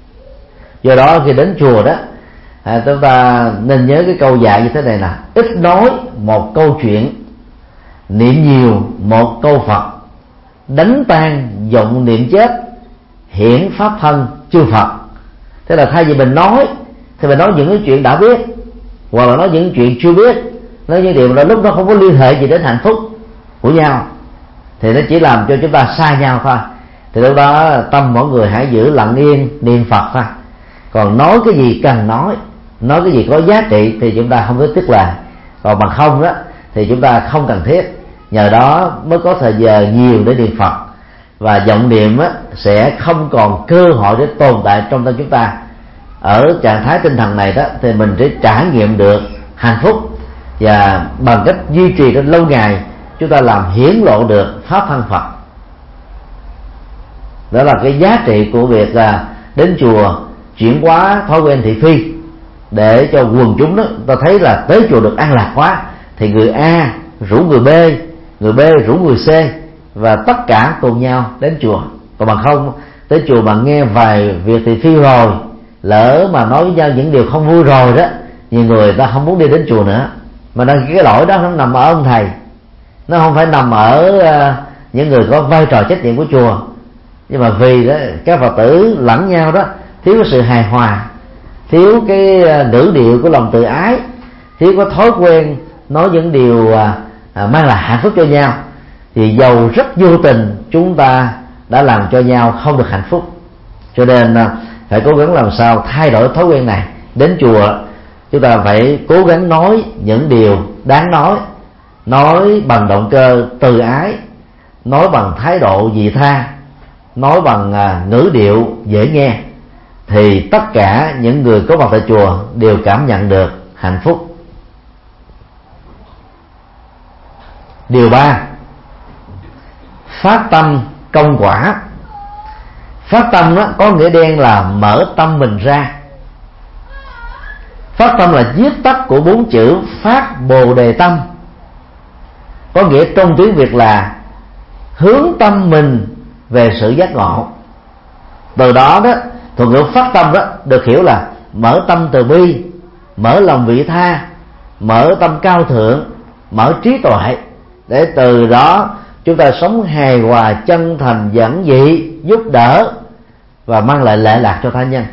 Speaker 2: Do đó khi đến chùa đó, chúng ta nên nhớ cái câu dạy như thế này là: ít nói một câu chuyện, niệm nhiều một câu Phật, đánh tan vọng niệm chết, hiển pháp thân chư Phật. Thế là thay vì mình nói thì mình nói những cái chuyện đã biết, hoặc là nói những chuyện chưa biết, nói những điều đó lúc đó không có liên hệ gì đến hạnh phúc của nhau, thì nó chỉ làm cho chúng ta xa nhau thôi. Thì lúc đó tâm mỗi người hãy giữ lặng yên niệm Phật thôi. Còn nói cái gì cần nói cái gì có giá trị thì chúng ta không có tiếc lời. Còn bằng không đó thì chúng ta không cần thiết. Nhờ đó mới có thời giờ nhiều để niệm Phật, và vọng niệm sẽ không còn cơ hội để tồn tại trong tâm chúng ta. Ở trạng thái tinh thần này đó thì mình sẽ trải nghiệm được hạnh phúc, và bằng cách duy trì đến lâu ngày chúng ta làm hiển lộ được pháp thân Phật. Đó là cái giá trị của việc đến chùa chuyển hóa thói quen thị phi, để cho quần chúng đó ta thấy là tới chùa được an lạc quá, thì người A rủ người B rủ người C, và tất cả cùng nhau đến chùa. Còn bằng không tới chùa mà nghe vài việc thị phi rồi, lỡ mà nói với nhau những điều không vui rồi đó, nhiều người ta không muốn đi đến chùa nữa. Mà cái lỗi đó nó nằm ở ông thầy, nó không phải nằm ở những người có vai trò trách nhiệm của chùa. Nhưng mà vì đó các Phật tử lẫn nhau đó thiếu sự hài hòa, thiếu cái ngữ điệu của lòng tự ái, thiếu có thói quen nói những điều mang lại hạnh phúc cho nhau, thì dầu rất vô tình chúng ta đã làm cho nhau không được hạnh phúc. Cho nên phải cố gắng làm sao thay đổi thói quen này. Đến chùa chúng ta phải cố gắng nói những điều đáng nói bằng động cơ từ ái, nói bằng thái độ vị tha, nói bằng ngữ điệu dễ nghe, thì tất cả những người có mặt tại chùa đều cảm nhận được hạnh phúc. Điều 3, phát tâm công quả. Phát tâm đó có nghĩa đen là mở tâm mình ra. Phát tâm là viết tắt của 4 chữ phát bồ đề tâm, có nghĩa trong tiếng Việt là hướng tâm mình về sự giác ngộ. Từ đó đó, thuật ngữ phát tâm đó được hiểu là mở tâm từ bi, mở lòng vị tha, mở tâm cao thượng, mở trí tuệ, để từ đó chúng ta sống hài hòa, chân thành, giản dị, giúp đỡ và mang lại lệ lạc cho tha nhân.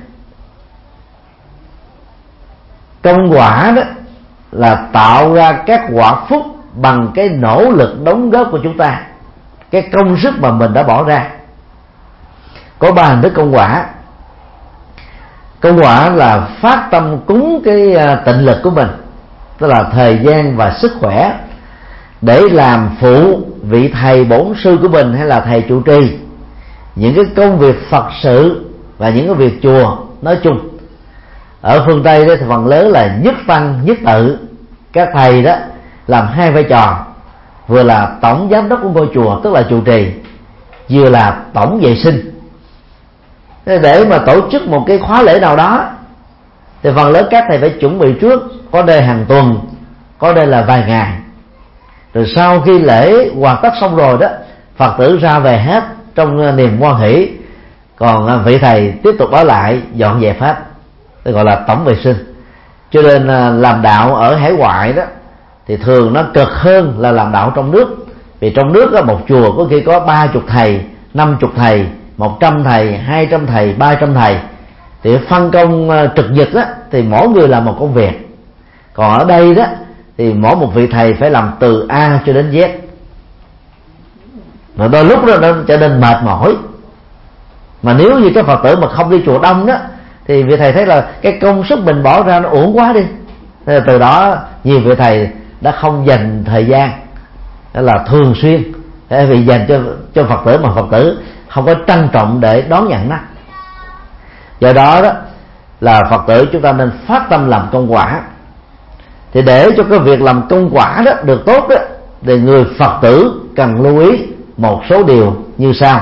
Speaker 2: Công quả đó là tạo ra các quả phúc bằng cái nỗ lực đóng góp của chúng ta, cái công sức mà mình đã bỏ ra. Có 3 hình thức công quả. Công quả là phát tâm cúng cái tịnh lực của mình, tức là thời gian và sức khỏe, để làm phụ vị thầy bổn sư của mình hay là thầy trụ trì những cái công việc Phật sự và những cái việc chùa nói chung. Ở phương Tây đó thì phần lớn là nhất tăng nhất tự. Các thầy đó làm 2 vai trò, vừa là tổng giám đốc của ngôi chùa tức là trụ trì, vừa là tổng vệ sinh. Để mà tổ chức một cái khóa lễ nào đó thì phần lớn các thầy phải chuẩn bị trước, có nơi hàng tuần, có nơi là vài ngày. Rồi sau khi lễ hoàn tất xong rồi đó, Phật tử ra về hết trong niềm hoan hỷ, còn vị thầy tiếp tục ở lại dọn dẹp hết, tôi gọi là tổng vệ sinh. Cho nên làm đạo ở hải ngoại đó thì thường nó cực hơn là làm đạo trong nước. Vì trong nước đó, một chùa có khi có 30 thầy, 50 thầy, 100 thầy, 200 thầy, 300 thầy, thì phân công trực nhật đó, thì mỗi người làm một công việc. Còn ở đây đó thì mỗi một vị thầy phải làm từ A cho đến Z, mà đôi lúc đó nó trở nên mệt mỏi. Mà nếu như các Phật tử mà không đi chùa đông đó thì vị thầy thấy là cái công sức mình bỏ ra nó uổng quá đi. Thế từ đó nhiều vị thầy đã không dành thời gian, đó là thường xuyên vì dành cho Phật tử, mà Phật tử không có trân trọng để đón nhận nó. Do đó đó là Phật tử chúng ta nên phát tâm làm công quả. Thì để cho cái việc làm công quả đó được tốt đó, thì người Phật tử cần lưu ý một số điều như sau.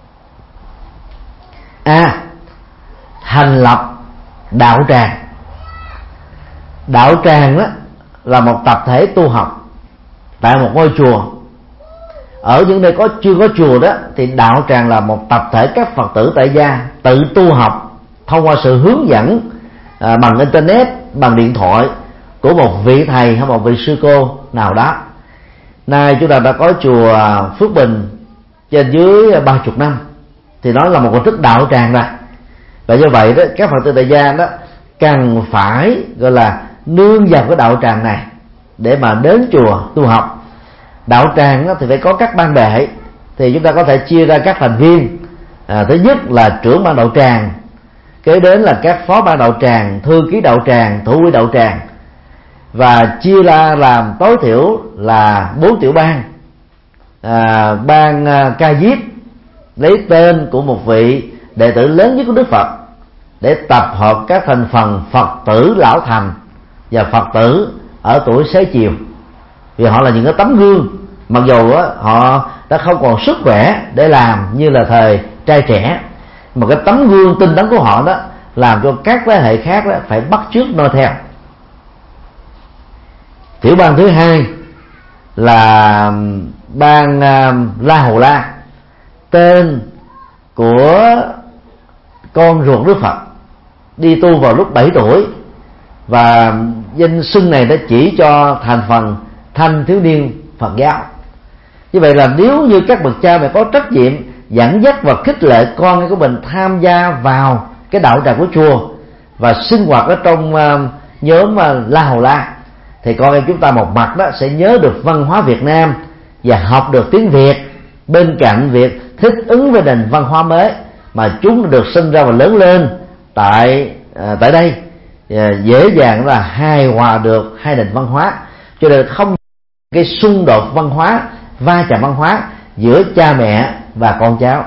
Speaker 2: A. Thành lập đạo tràng. Đạo tràng đó là một tập thể tu học tại một ngôi chùa. Ở những nơi chưa có chùa đó thì đạo tràng là một tập thể các Phật tử tại gia tự tu học thông qua sự hướng dẫn bằng internet, bằng điện thoại của một vị thầy hay một vị sư cô nào đó. Nay chúng ta đã có chùa Phước Bình trên dưới 30 năm, thì đó là một hình thức đạo tràng rồi. Và do vậy đó, các Phật tử tại gia đó cần phải gọi là nương vào cái đạo tràng này để mà đến chùa tu học. Đạo tràng thì phải có các ban đệ, thì chúng ta có thể chia ra các thành viên. Thứ nhất là trưởng ban đạo tràng, kế đến là các phó ban đạo tràng, thư ký đạo tràng, thủ quỹ đạo tràng, và chia ra làm tối thiểu là 4 tiểu ban. Ban ca diếp lấy tên của một vị đệ tử lớn nhất của Đức Phật để tập hợp các thành phần Phật tử lão thành và Phật tử ở tuổi xế chiều, vì họ là những cái tấm gương, mặc dù họ đã không còn sức khỏe để làm như là thời trai trẻ, mà cái tấm gương tinh tấn của họ đó làm cho các thế hệ khác đó phải bắt chước noi theo. Tiểu ban thứ hai là ban La Hầu La, tên của con ruột Đức Phật, đi tu vào lúc 7 tuổi, và danh xưng này đã chỉ cho thành phần thanh thiếu niên Phật giáo. Như vậy là nếu như các bậc cha mẹ có trách nhiệm dẫn dắt và khích lệ con của mình tham gia vào cái đạo tràng của chùa và sinh hoạt ở trong nhóm La Hầu La, thì con em chúng ta một mặt đó sẽ nhớ được văn hóa Việt Nam và học được tiếng Việt, bên cạnh việc thích ứng với nền văn hóa mới mà chúng được sinh ra và lớn lên tại đây, dễ dàng là hài hòa được hai nền văn hóa, cho nên không cái xung đột văn hóa, va chạm văn hóa giữa cha mẹ và con cháu.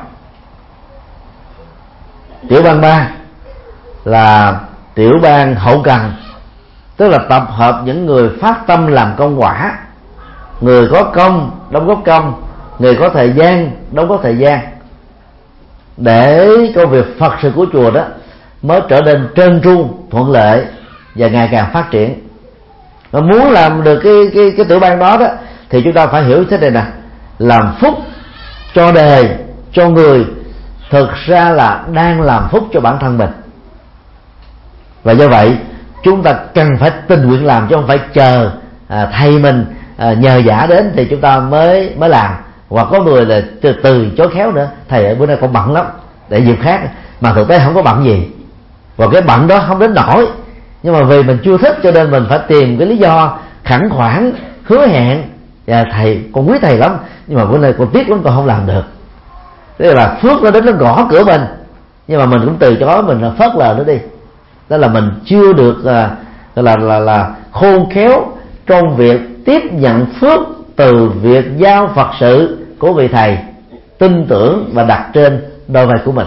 Speaker 2: Tiểu ban 3 là tiểu ban hậu cần, tức là tập hợp những người phát tâm làm công quả, người có công đóng góp công, người có thời gian đóng góp thời gian, để công việc Phật sự của chùa đó mới trở nên trơn tru, thuận lợi và ngày càng phát triển. Và muốn làm được cái tiểu ban đó thì chúng ta phải hiểu thế này nè: làm phúc cho đời, cho người, thực ra là đang làm phúc cho bản thân mình. Và do vậy chúng ta cần phải tình nguyện làm, chứ không phải chờ thầy mình nhờ vả đến thì chúng ta mới làm. Hoặc có người là từ chối khéo nữa: thầy ơi, bữa nay con bận lắm, để dịp khác. Mà thực tế không có bận gì, và cái bận đó không đến nổi, nhưng mà vì mình chưa thích cho nên mình phải tìm cái lý do khẩn khoản, hứa hẹn: dạ thầy, con quý thầy lắm, nhưng mà bữa nay con tiếc lắm, con không làm được. Thế là phước nó đến nó gõ cửa mình, nhưng mà mình cũng từ chối, mình phớt lờ nó đi. Đó là mình chưa được là khôn khéo trong việc tiếp nhận phước từ việc giao Phật sự của vị thầy tin tưởng và đặt trên đôi vai của mình.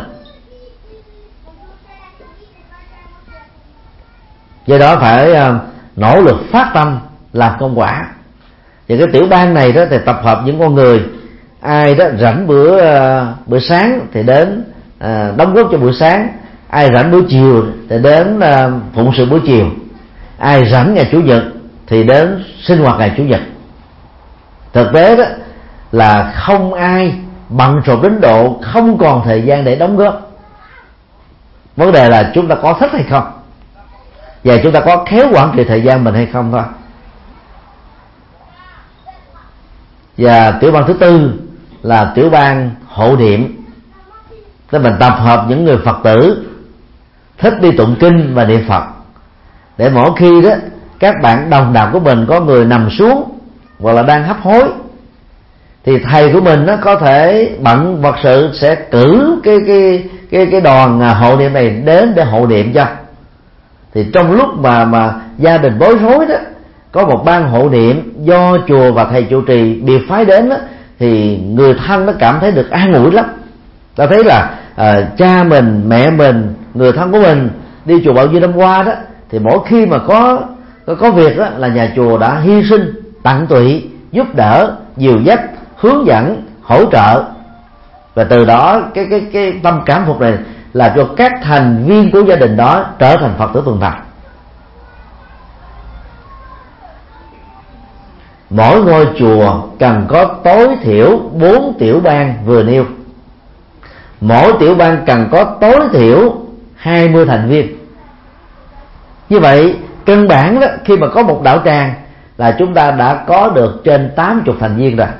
Speaker 2: Do đó phải nỗ lực phát tâm làm công quả. Và cái tiểu ban này đó thì tập hợp những con người, ai đó rảnh bữa sáng thì đến đóng góp cho buổi sáng, ai rảnh buổi chiều thì đến phụng sự buổi chiều, ai rảnh ngày chủ nhật thì đến sinh hoạt ngày chủ nhật. Thực tế đó là không ai bận rộn đến độ không còn thời gian để đóng góp. Vấn đề là chúng ta có thích hay không, và chúng ta có khéo quản trị thời gian mình hay không thôi. Và tiểu ban thứ tư là tiểu ban hộ niệm, tức mình tập hợp những người Phật tử thích đi tụng kinh và niệm Phật, để mỗi khi đó các bạn đồng đạo của mình có người nằm xuống hoặc là đang hấp hối, thì thầy của mình nó có thể bận vật sự sẽ cử cái đoàn hộ niệm này đến để hộ niệm cho. Thì trong lúc mà gia đình bối rối đó, có một ban hộ niệm do chùa và thầy trụ trì biệt phái đến đó, thì người thân nó cảm thấy được an ủi lắm. Ta thấy là cha mình, mẹ mình, người thân của mình đi chùa bao nhiêu năm qua đó, thì mỗi khi mà có việc đó, là nhà chùa đã hy sinh, tận tụy, giúp đỡ, dìu dắt, hướng dẫn, hỗ trợ. Và từ đó cái tâm cảm phục này làm cho các thành viên của gia đình đó trở thành Phật tử tuần thành. Mỗi ngôi chùa cần có tối thiểu 4 tiểu ban vừa nêu. Mỗi tiểu ban cần có tối thiểu 20 thành viên. Như vậy căn bản đó, khi mà có một đạo tràng là chúng ta đã có được trên 80 thành viên rồi.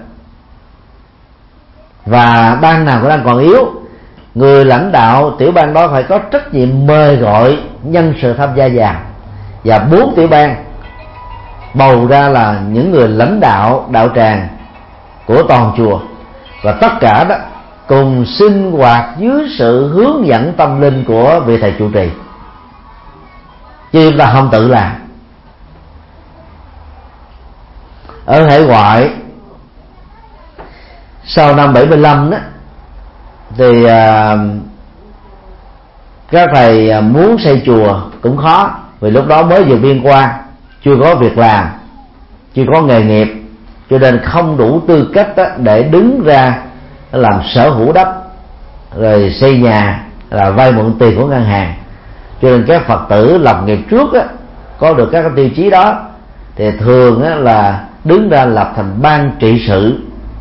Speaker 2: Và ban nào cũng đang còn yếu, người lãnh đạo tiểu ban đó phải có trách nhiệm mời gọi nhân sự tham gia vào. Và 4 tiểu ban bầu ra là những người lãnh đạo đạo tràng của toàn chùa, và tất cả đó cùng sinh hoạt dưới sự hướng dẫn tâm linh của vị thầy trụ trì, chứ chúng ta không tự làm. Ở hải ngoại sau năm 75 đó thì các thầy muốn xây chùa cũng khó, vì lúc đó mới vừa biên qua, chưa có việc làm, chưa có nghề nghiệp, cho nên không đủ tư cách để đứng ra làm sở hữu đất rồi xây nhà, là vay mượn tiền của ngân hàng. Cho nên các Phật tử lập nghiệp trước có được các tiêu chí đó thì thường là đứng ra lập thành ban trị sự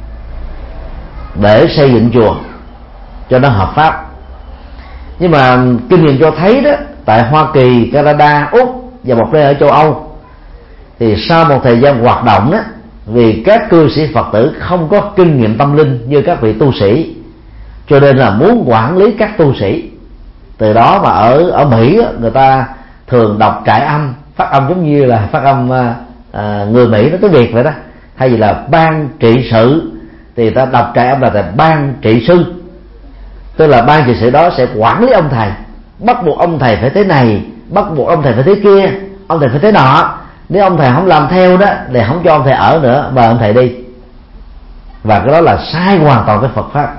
Speaker 2: để xây dựng chùa cho nó hợp pháp. Nhưng mà kinh nghiệm cho thấy đó, tại Hoa Kỳ, Canada, Úc và một nơi ở châu Âu, thì sau một thời gian hoạt động đó, vì các cư sĩ Phật tử không có kinh nghiệm tâm linh như các vị tu sĩ, cho nên là muốn quản lý các tu sĩ. Từ đó mà ở Mỹ người ta thường đọc trại âm, phát âm giống như là phát âm người Mỹ nó tiếng Việt vậy đó. Thay vì là ban trị sự thì ta đọc trại âm là ban trị sư, tức là ban trị sự đó sẽ quản lý ông thầy, bắt buộc ông thầy phải thế này, bắt buộc ông thầy phải thế kia, ông thầy phải thế nọ. Nếu ông thầy không làm theo đó thì không cho ông thầy ở nữa, mời ông thầy đi. Và cái đó là sai hoàn toàn với Phật pháp.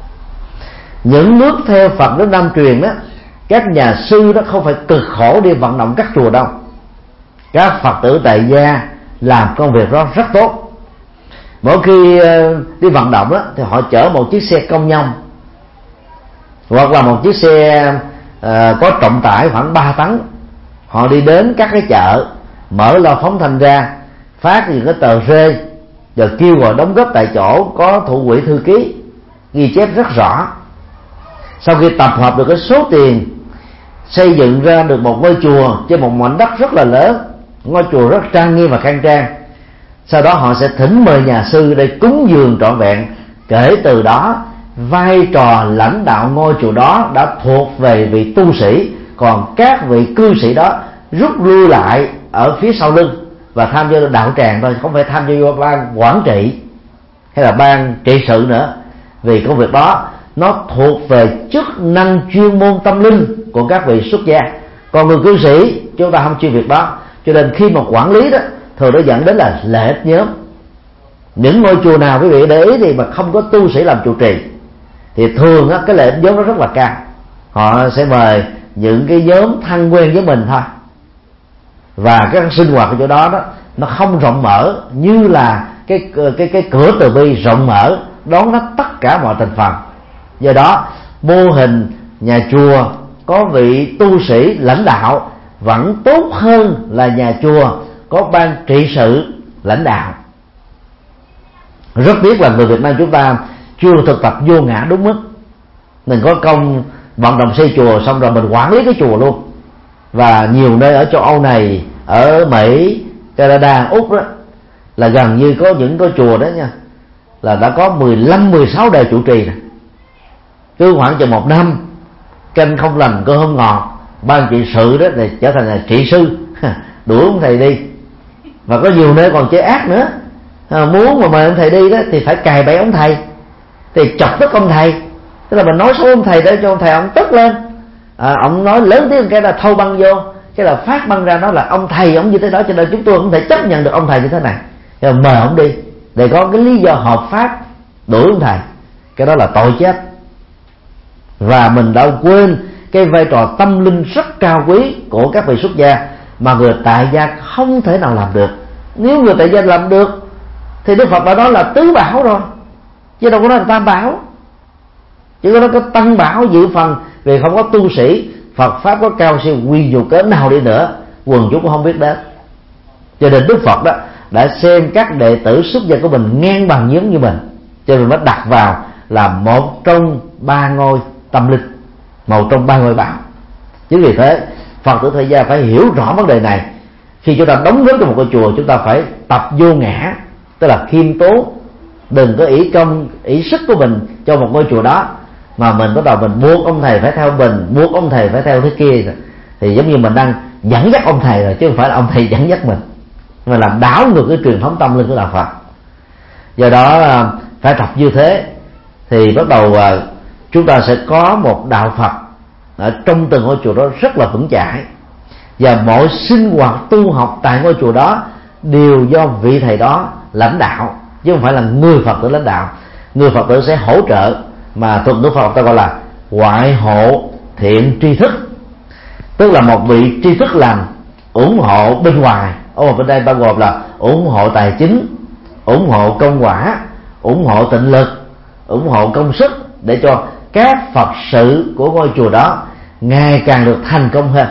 Speaker 2: Những nước theo Phật đến Nam truyền đó, các nhà sư đó không phải cực khổ đi vận động các chùa đâu. Các Phật tử tại gia làm công việc đó rất tốt. Mỗi khi đi vận động đó thì họ chở một chiếc xe công nhông, hoặc là một chiếc xe có trọng tải khoảng 3 tấn. Họ đi đến các cái chợ, mở loa phóng thanh ra, phát những cái tờ rơi, rồi kêu gọi đóng góp tại chỗ, có thủ quỹ thư ký ghi chép rất rõ. Sau khi tập hợp được cái số tiền, xây dựng ra được một ngôi chùa trên một mảnh đất rất là lớn, ngôi chùa rất trang nghiêm và khang trang, sau đó họ sẽ thỉnh mời nhà sư để cúng dường trọn vẹn. Kể từ đó, vai trò lãnh đạo ngôi chùa đó đã thuộc về vị tu sĩ, còn các vị cư sĩ đó rút lui lại ở phía sau lưng và tham gia đạo tràng thôi, không phải tham gia vào ban quản trị hay là ban trị sự nữa, vì công việc đó nó thuộc về chức năng chuyên môn tâm linh của các vị xuất gia. Còn người cư sĩ chúng ta không chuyên việc đó, cho nên khi mà quản lý đó thường nó dẫn đến là lợi ích nhóm. Những ngôi chùa nào quý vị để ý thì mà không có tu sĩ làm trụ trì thì thường cái lợi ích nhóm nó rất là cao. Họ sẽ mời những cái nhóm thân quen với mình thôi, và các sinh hoạt ở chỗ đó nó không rộng mở như là cái cửa từ bi rộng mở đónรับtất cả mọi thành phần. Do đó mô hình nhà chùa có vị tu sĩ lãnh đạo vẫn tốt hơn là nhà chùa có ban trị sự lãnh đạo. Rất tiếc là người Việt Nam chúng ta chưa thực tập vô ngã đúng mức. Mình có công vận động xây chùa, xong rồi mình quản lý cái chùa luôn. Và nhiều nơi ở châu Âu này, ở Mỹ, Canada, Úc đó, là gần như có những cái chùa đó nha, là đã có 15-16 đời trụ trì này. Cứ khoảng chừng 1 năm canh không lành cơ không ngọt, ban trị sự đó thì trở thành là trị sư đuổi ông thầy đi. Và có nhiều nơi còn chơi ác nữa, muốn mà mời ông thầy đi đó thì phải cài bẫy ông thầy, thì chọc tức ông thầy, tức là mình nói xấu ông thầy để cho ông thầy ông tức lên, ông nói lớn tiếng cái là thâu băng vô, cái là phát băng ra, nó là ông thầy ông như thế đó, cho nên chúng tôi không thể chấp nhận được ông thầy như thế này, rồi mời ông đi để có cái lý do hợp pháp đuổi ông thầy. Cái đó là tội chết. Và mình đã quên cái vai trò tâm linh rất cao quý của các vị xuất gia mà người tại gia không thể nào làm được. Nếu người tại gia làm được thì Đức Phật đã nói là tứ bảo rồi, chứ đâu có nói là tam bảo. Chỉ có nói có tăng bảo dự phần, vì không có tu sĩ Phật pháp có cao siêu quy dù cỡ nào đi nữa, quần chúng cũng không biết đến. Cho nên Đức Phật đó đã xem các đệ tử xuất gia của mình ngang bằng giống như mình, cho nên mới đặt vào là một trong 3 ngôi tâm linh, một trong 3 ngôi bảo. Chính vì thế Phật tử thời gia phải hiểu rõ vấn đề này. Khi chúng ta đóng góp cho một ngôi chùa, chúng ta phải tập vô ngã, tức là khiêm tốn, đừng có ỷ công ỷ sức của mình cho một ngôi chùa đó, mà mình bắt đầu mình buộc ông thầy phải theo mình, buộc ông thầy phải theo thế kia, thì giống như mình đang dẫn dắt ông thầy rồi, chứ không phải là ông thầy dẫn dắt mình. mà làm đảo ngược cái truyền thống tâm linh của đạo Phật. Do đó phải tập như thế thì bắt đầu chúng ta sẽ có một đạo Phật ở trong từng ngôi chùa đó rất là vững chãi, và mọi sinh hoạt tu học tại ngôi chùa đó đều do vị thầy đó lãnh đạo, chứ không phải là người Phật tử lãnh đạo. Người Phật tử sẽ hỗ trợ, mà thuật ngữ Phật học ta gọi là ngoại hộ thiện tri thức, tức là một vị tri thức lành ủng hộ bên ngoài. Bên đây bao gồm là ủng hộ tài chính, ủng hộ công quả, ủng hộ tịnh lực, ủng hộ công sức, để cho các Phật sự của ngôi chùa đó ngày càng được thành công hơn.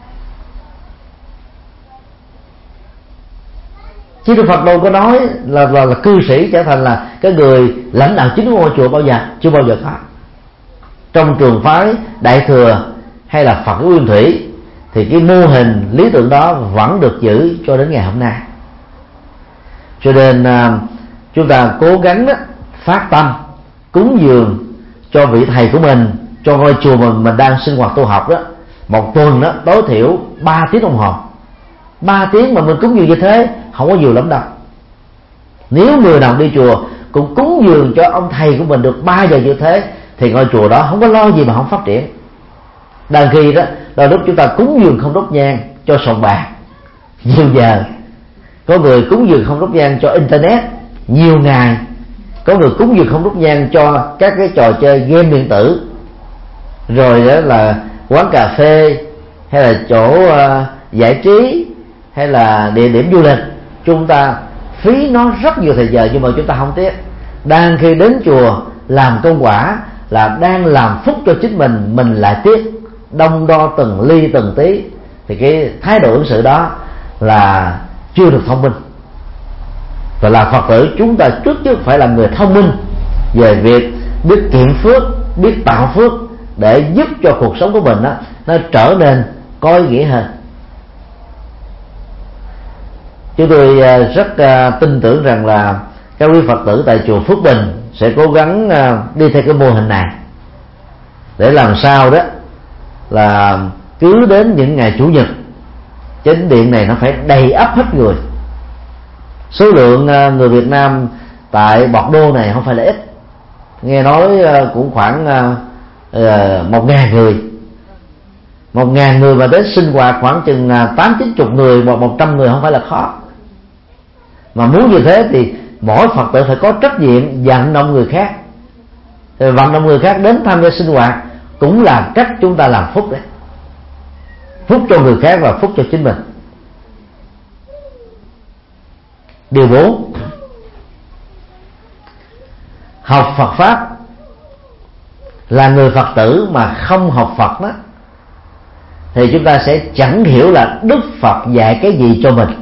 Speaker 2: Chứ Đức Phật đâu có nói là cư sĩ trở thành là cái người lãnh đạo chính của ngôi chùa bao giờ, chưa bao giờ có. Trong trường phái Đại Thừa hay là Phật Nguyên Thủy thì cái mô hình lý tưởng đó vẫn được giữ cho đến ngày hôm nay. Cho nên chúng ta cố gắng phát tâm cúng dường cho vị thầy của mình, cho ngôi chùa mình đang sinh hoạt tu học đó, một tuần đó tối thiểu 3 tiếng đồng hồ. 3 tiếng mà mình cúng dường như thế không có nhiều lắm đâu. Nếu người nào đi chùa cũng cúng dường cho ông thầy của mình được 3 giờ như thế thì ngôi chùa đó không có lo gì mà không phát triển. Đằng khi đó đôi lúc chúng ta cúng dường không đốt nhang cho sòng bạc nhiều giờ, có người cúng dường không đốt nhang cho internet nhiều ngày, có người cúng dường không đốt nhang cho các cái trò chơi game điện tử, rồi đó là quán cà phê hay là chỗ giải trí hay là địa điểm du lịch. Chúng ta phí nó rất nhiều thời giờ nhưng mà chúng ta không tiếc. Đang khi đến chùa làm công quả là đang làm phúc cho chính mình lại tiếc, đong đo từng ly từng tí, thì cái thái độ ứng xử đó là chưa được thông minh. Và là Phật tử chúng ta trước phải là người thông minh về việc biết kiệm phước, biết tạo phước, để giúp cho cuộc sống của mình đó, nó trở nên có ý nghĩa hơn. Chúng tôi rất tin tưởng rằng là các quý Phật tử tại chùa Phước Bình sẽ cố gắng đi theo cái mô hình này, để làm sao đó là cứ đến những ngày Chủ nhật, chánh điện này nó phải đầy ắp hết người. Số lượng người Việt Nam tại Bọt Đô này không phải là ít, nghe nói cũng khoảng 1.000 người. 1.000 người mà đến sinh hoạt khoảng chừng 80-90 người hoặc 100 người không phải là khó. Mà muốn như thế thì mỗi Phật tử phải có trách nhiệm vận động người khác. Thì vận động người khác đến tham gia sinh hoạt cũng là cách chúng ta làm phúc đấy. Phúc cho người khác và phúc cho chính mình. Điều 4, học Phật Pháp. Là người Phật tử mà không học Phật đó thì chúng ta sẽ chẳng hiểu là Đức Phật dạy cái gì cho mình.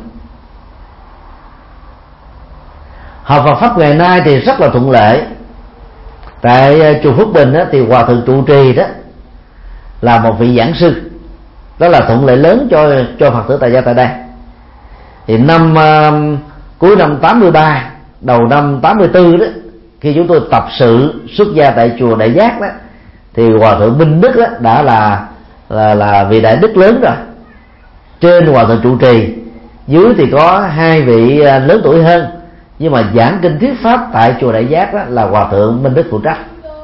Speaker 2: Học Phật Pháp ngày nay thì rất là thuận lợi. Tại chùa Phước Bình đó, thì Hòa Thượng trụ trì đó là một vị giảng sư, đó là thuận lợi lớn cho Phật tử tại gia tại đây. Thì cuối năm 83, đầu năm 84 đó, khi chúng tôi tập sự xuất gia tại chùa Đại Giác đó, thì Hòa Thượng Minh Đức đó đã là vị đại đức lớn rồi. Trên Hòa Thượng trụ trì, dưới thì có 2 vị lớn tuổi hơn, nhưng mà giảng kinh thuyết pháp tại chùa Đại Giác đó là Hòa Thượng Minh Đức phụ trách.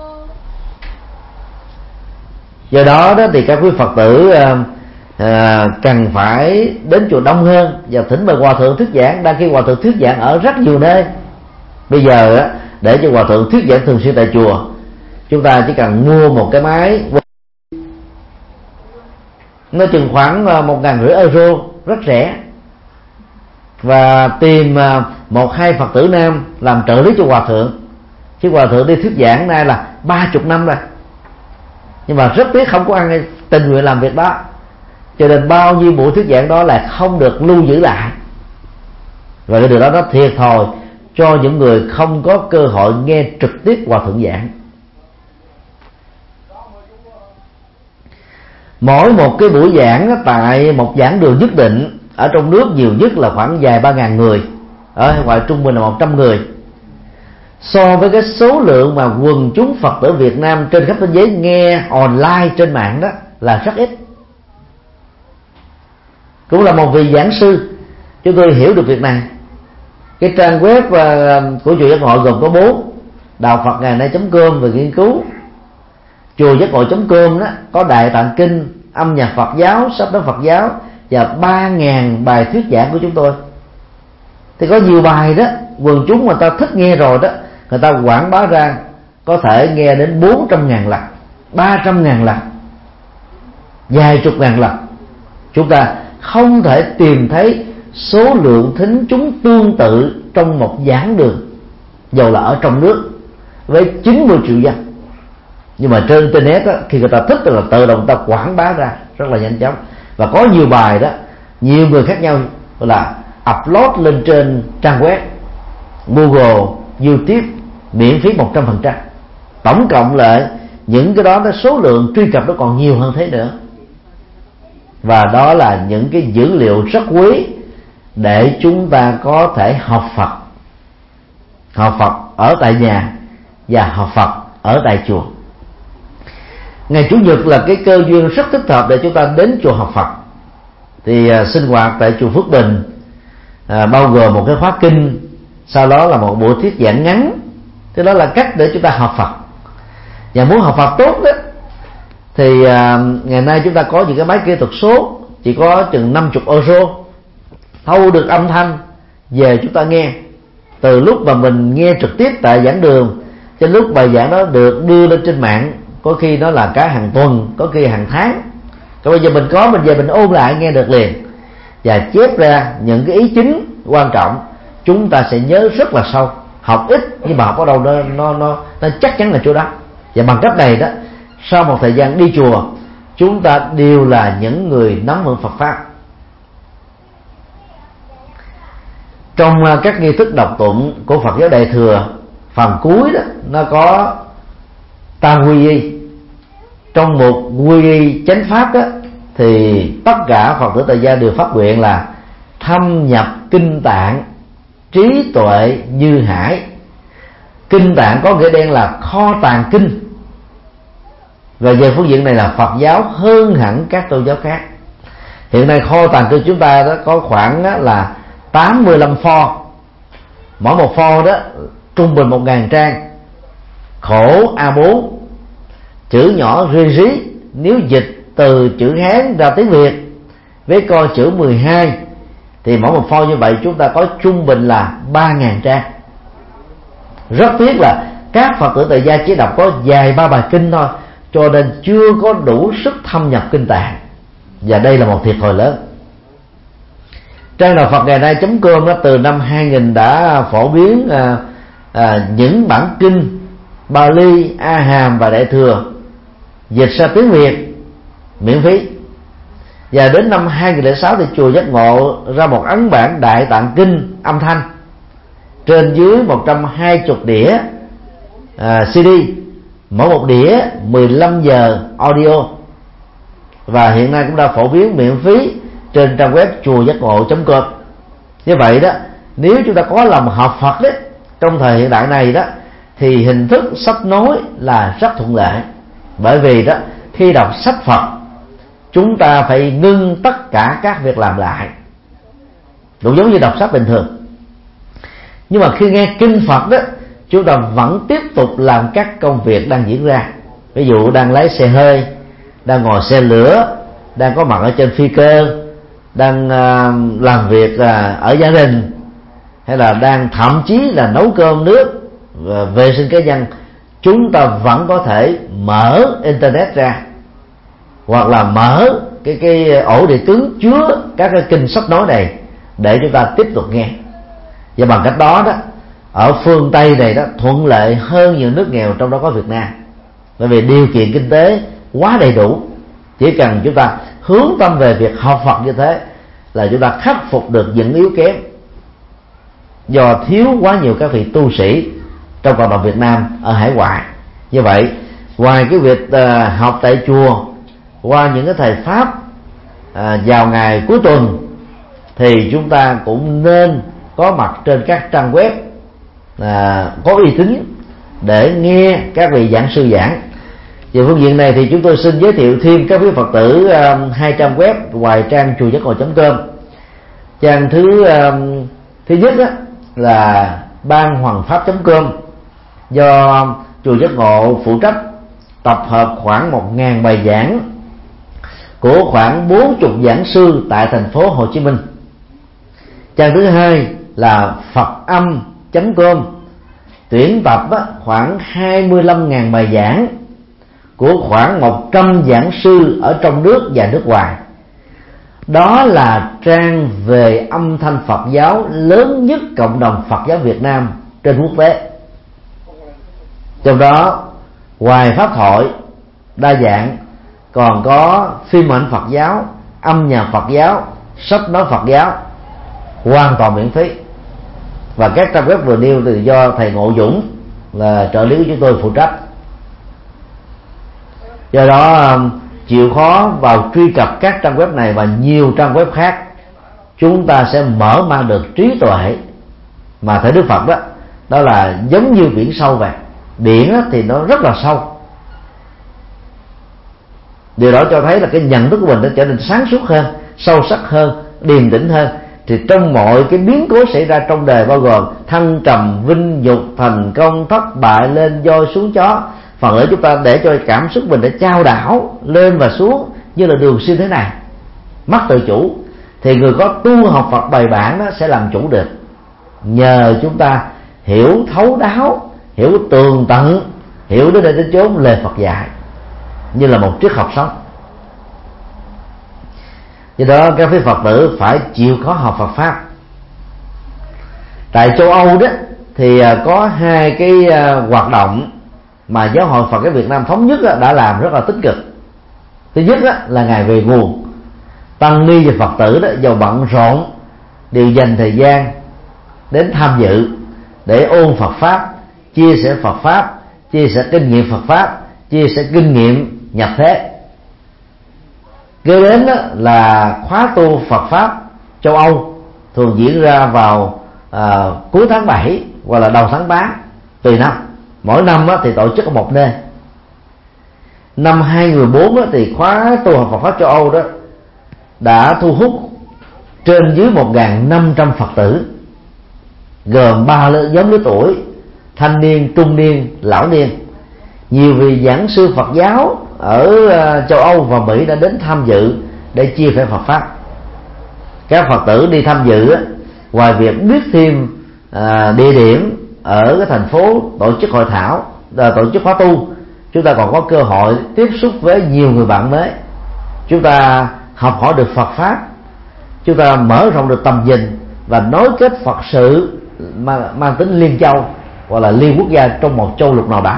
Speaker 2: Do đó thì các quý Phật tử cần phải đến chùa đông hơn và thỉnh mời Hòa Thượng thuyết giảng. Đang khi Hòa Thượng thuyết giảng ở rất nhiều nơi, bây giờ để cho Hòa Thượng thuyết giảng thường xuyên tại chùa, chúng ta chỉ cần mua một cái máy, nó chừng khoảng 1.500 euro, rất rẻ, và tìm 1-2 Phật tử nam làm trợ lý cho Hòa Thượng. Chứ Hòa Thượng đi thuyết giảng nay là 30 năm rồi, nhưng mà rất tiếc không có ai tình nguyện làm việc đó, cho nên bao nhiêu buổi thuyết giảng đó là không được lưu giữ lại. Và cái điều đó nó thiệt thòi cho những người không có cơ hội nghe trực tiếp Hòa Thượng giảng. Mỗi một cái buổi giảng tại một giảng đường nhất định, ở trong nước nhiều nhất là khoảng vài 3.000 người, ở ngoài trung bình là 100 người. So với cái số lượng mà quần chúng Phật tử Việt Nam trên khắp thế giới nghe online trên mạng đó là rất ít. Cũng là một vị giảng sư chúng tôi hiểu được việc này. Cái trang web của chùa Giác Ngộ gồm có 4: đạo Phật ngày nay.com về nghiên cứu, chùa Giác Ngộ.com đó có Đại Tạng Kinh, âm nhạc Phật giáo, sách nói Phật giáo và 3.000 bài thuyết giảng của chúng tôi. Thì có nhiều bài đó quần chúng người ta thích nghe rồi đó, người ta quảng bá ra có thể nghe đến 400.000 lần, 300.000 lần, vài chục ngàn lần. Chúng ta không thể tìm thấy số lượng thính chúng tương tự trong một giảng đường, dầu là ở trong nước với 90 triệu dân. Nhưng mà trên internet đó, khi người ta thích là tự động ta quảng bá ra rất là nhanh chóng. Và có nhiều bài đó nhiều người khác nhau là upload lên trên trang web, Google, YouTube miễn phí 100%. Tổng cộng lại những cái đó số lượng truy cập nó còn nhiều hơn thế nữa. Và đó là những cái dữ liệu rất quý để chúng ta có thể học Phật ở tại nhà và học Phật ở tại chùa. Ngày Chủ nhật là cái cơ duyên rất thích hợp để chúng ta đến chùa học Phật. Thì sinh hoạt tại chùa Phước Bình bao gồm một cái khóa kinh, sau đó là một buổi thuyết giảng ngắn. Thế đó là cách để chúng ta học Phật. Và muốn học Phật tốt đó thì ngày nay chúng ta có những cái máy kỹ thuật số chỉ có chừng 50 euro, thâu được âm thanh về chúng ta nghe. Từ lúc mà mình nghe trực tiếp tại giảng đường cho lúc bài giảng đó được đưa lên trên mạng, có khi nó là cả hàng tuần, có khi hàng tháng. Còn bây giờ mình có, mình về mình ôn lại nghe được liền và chép ra những cái ý chính quan trọng, chúng ta sẽ nhớ rất là sâu. Học ít nhưng mà học ở đâu nó chắc chắn là chỗ đó. Và bằng cách này đó, sau một thời gian đi chùa, chúng ta đều là những người nắm vững Phật pháp. Trong các nghi thức đọc tụng của Phật giáo Đại thừa, phần cuối đó nó có tam quy y. Trong một quy y chánh pháp đó thì tất cả Phật tử tại gia đều phát nguyện là thâm nhập kinh tạng, trí tuệ như hải. Kinh tạng có nghĩa đen là kho tàng kinh, và về phương diện này là Phật giáo hơn hẳn các tôn giáo khác. Hiện nay kho tàng kinh chúng ta đó có khoảng đó là 85 pho. Mỗi một pho đó trung bình 1.000 trang, khổ A4, chữ nhỏ ri rí. Nếu dịch từ chữ Hán ra tiếng Việt với coi chữ 12 thì mỗi một pho như vậy chúng ta có trung bình là 3.000 trang. Rất tiếc là các Phật tử tại gia chỉ đọc có vài ba bài kinh thôi, cho nên chưa có đủ sức thâm nhập kinh tạng, và đây là một thiệt thòi lớn. Trang đạo Phật ngày nay.com đó từ năm 2000 đã phổ biến những bản kinh Bali, A Hàm và Đại thừa dịch ra tiếng Việt miễn phí. Và đến năm 2006 thì chùa Giác Ngộ ra một ấn bản Đại Tạng Kinh âm thanh trên dưới 120 đĩa CD, mỗi một đĩa 15 giờ audio, và hiện nay cũng đã phổ biến miễn phí trên trang web chùa Giác Ngộ.com. Như vậy đó, nếu chúng ta có lòng học Phật đấy trong thời hiện đại này đó, thì hình thức sách nói là rất thuận lợi. Bởi vì đó, khi đọc sách Phật, chúng ta phải ngưng tất cả các việc làm lại, cũng giống như đọc sách bình thường. Nhưng mà khi nghe kinh Phật đó, chúng ta vẫn tiếp tục làm các công việc đang diễn ra. Ví dụ đang lái xe hơi, đang ngồi xe lửa, đang có mặt ở trên phi cơ, đang làm việc ở gia đình, hay là đang thậm chí là nấu cơm nước, vệ sinh cá nhân, chúng ta vẫn có thể mở internet ra, hoặc là mở cái ổ đĩa cứng chứa các cái kinh sách nói này để chúng ta tiếp tục nghe. Và bằng cách đó đó, ở phương Tây này đó thuận lợi hơn những nước nghèo, trong đó có Việt Nam, bởi vì điều kiện kinh tế quá đầy đủ. Chỉ cần chúng ta hướng tâm về việc học Phật như thế là chúng ta khắc phục được những yếu kém do thiếu quá nhiều các vị tu sĩ trong cộng đồng Việt Nam ở hải ngoại. Như vậy, ngoài cái việc học tại chùa qua những cái thầy pháp vào ngày cuối tuần, thì chúng ta cũng nên có mặt trên các trang web có uy tín để nghe các vị giảng sư giảng. Về phương diện này thì chúng tôi xin giới thiệu thêm các quý Phật tử hai trang web ngoài trang chùa Giác Ngộ.com. Trang thứ nhất đó là banhoằng-pháp.com, do chùa Giác Ngộ phụ trách, tập hợp khoảng 1.000 bài giảng của khoảng 40 giảng sư tại thành phố Hồ Chí Minh. Trang thứ hai là Phật-âm.com, tuyển tập khoảng 25.000 bài giảng của khoảng 100 giảng sư ở trong nước và nước ngoài. Đó là trang về âm thanh Phật giáo lớn nhất cộng đồng Phật giáo Việt Nam trên quốc tế. Trong đó, ngoài pháp thoại đa dạng, còn có phim ảnh Phật giáo, âm nhạc Phật giáo, sách nói Phật giáo, hoàn toàn miễn phí. Và các trang web vừa nêu thì do thầy Ngộ Dũng là trợ lý của chúng tôi phụ trách. Do đó chịu khó vào truy cập các trang web này và nhiều trang web khác, chúng ta sẽ mở mang được trí tuệ mà thầy Đức Phật đó là giống như biển sâu vậy. Biển thì nó rất là sâu. Điều đó cho thấy là cái nhận thức của mình đã trở nên sáng suốt hơn, sâu sắc hơn, điềm tĩnh hơn. Thì trong mọi cái biến cố xảy ra trong đời, bao gồm thăng trầm, vinh nhục, thành công, thất bại, lên voi xuống chó, phần lớn chúng ta để cho cảm xúc mình để chao đảo lên và xuống như là đường xuyên thế này, mất tự chủ. Thì người có tu học Phật bài bản đó sẽ làm chủ được, nhờ chúng ta hiểu thấu đáo, hiểu tường tận, hiểu đến đây đến chốn lời Phật dạy như là một triết học sống. Do đó các vị Phật tử phải chịu khó học Phật pháp. Tại châu Âu đó thì có hai cái hoạt động mà Giáo hội Phật giáo Việt Nam thống nhất đã làm rất là tích cực. Thứ nhất là ngày về nguồn, tăng ni và Phật tử đó giàu bận rộn đều dành thời gian đến tham dự để ôn Phật pháp, chia sẻ Phật pháp, chia sẻ kinh nghiệm Phật pháp, chia sẻ kinh nghiệm nhập thế. Kế đến là khóa tu Phật pháp châu Âu thường diễn ra vào cuối tháng 7 hoặc là đầu tháng 8 tùy năm. Mỗi năm thì tổ chức ở một nơi. Năm 2014 thì khóa tu học Phật pháp châu Âu đó đã thu hút trên dưới 1.500 Phật tử, gồm 3 nhóm lứa tuổi: thanh niên, trung niên, lão niên. Nhiều vị giảng sư Phật giáo ở châu Âu và Mỹ đã đến tham dự để chia sẻ Phật pháp. Các Phật tử đi tham dự ngoài việc biết thêm địa điểm ở cái thành phố tổ chức hội thảo, tổ chức khóa tu, chúng ta còn có cơ hội tiếp xúc với nhiều người bạn mới. Chúng ta học hỏi được Phật pháp, chúng ta mở rộng được tầm nhìn và nối kết Phật sự mang tính liên châu hoặc là liên quốc gia trong một châu lục nào đó.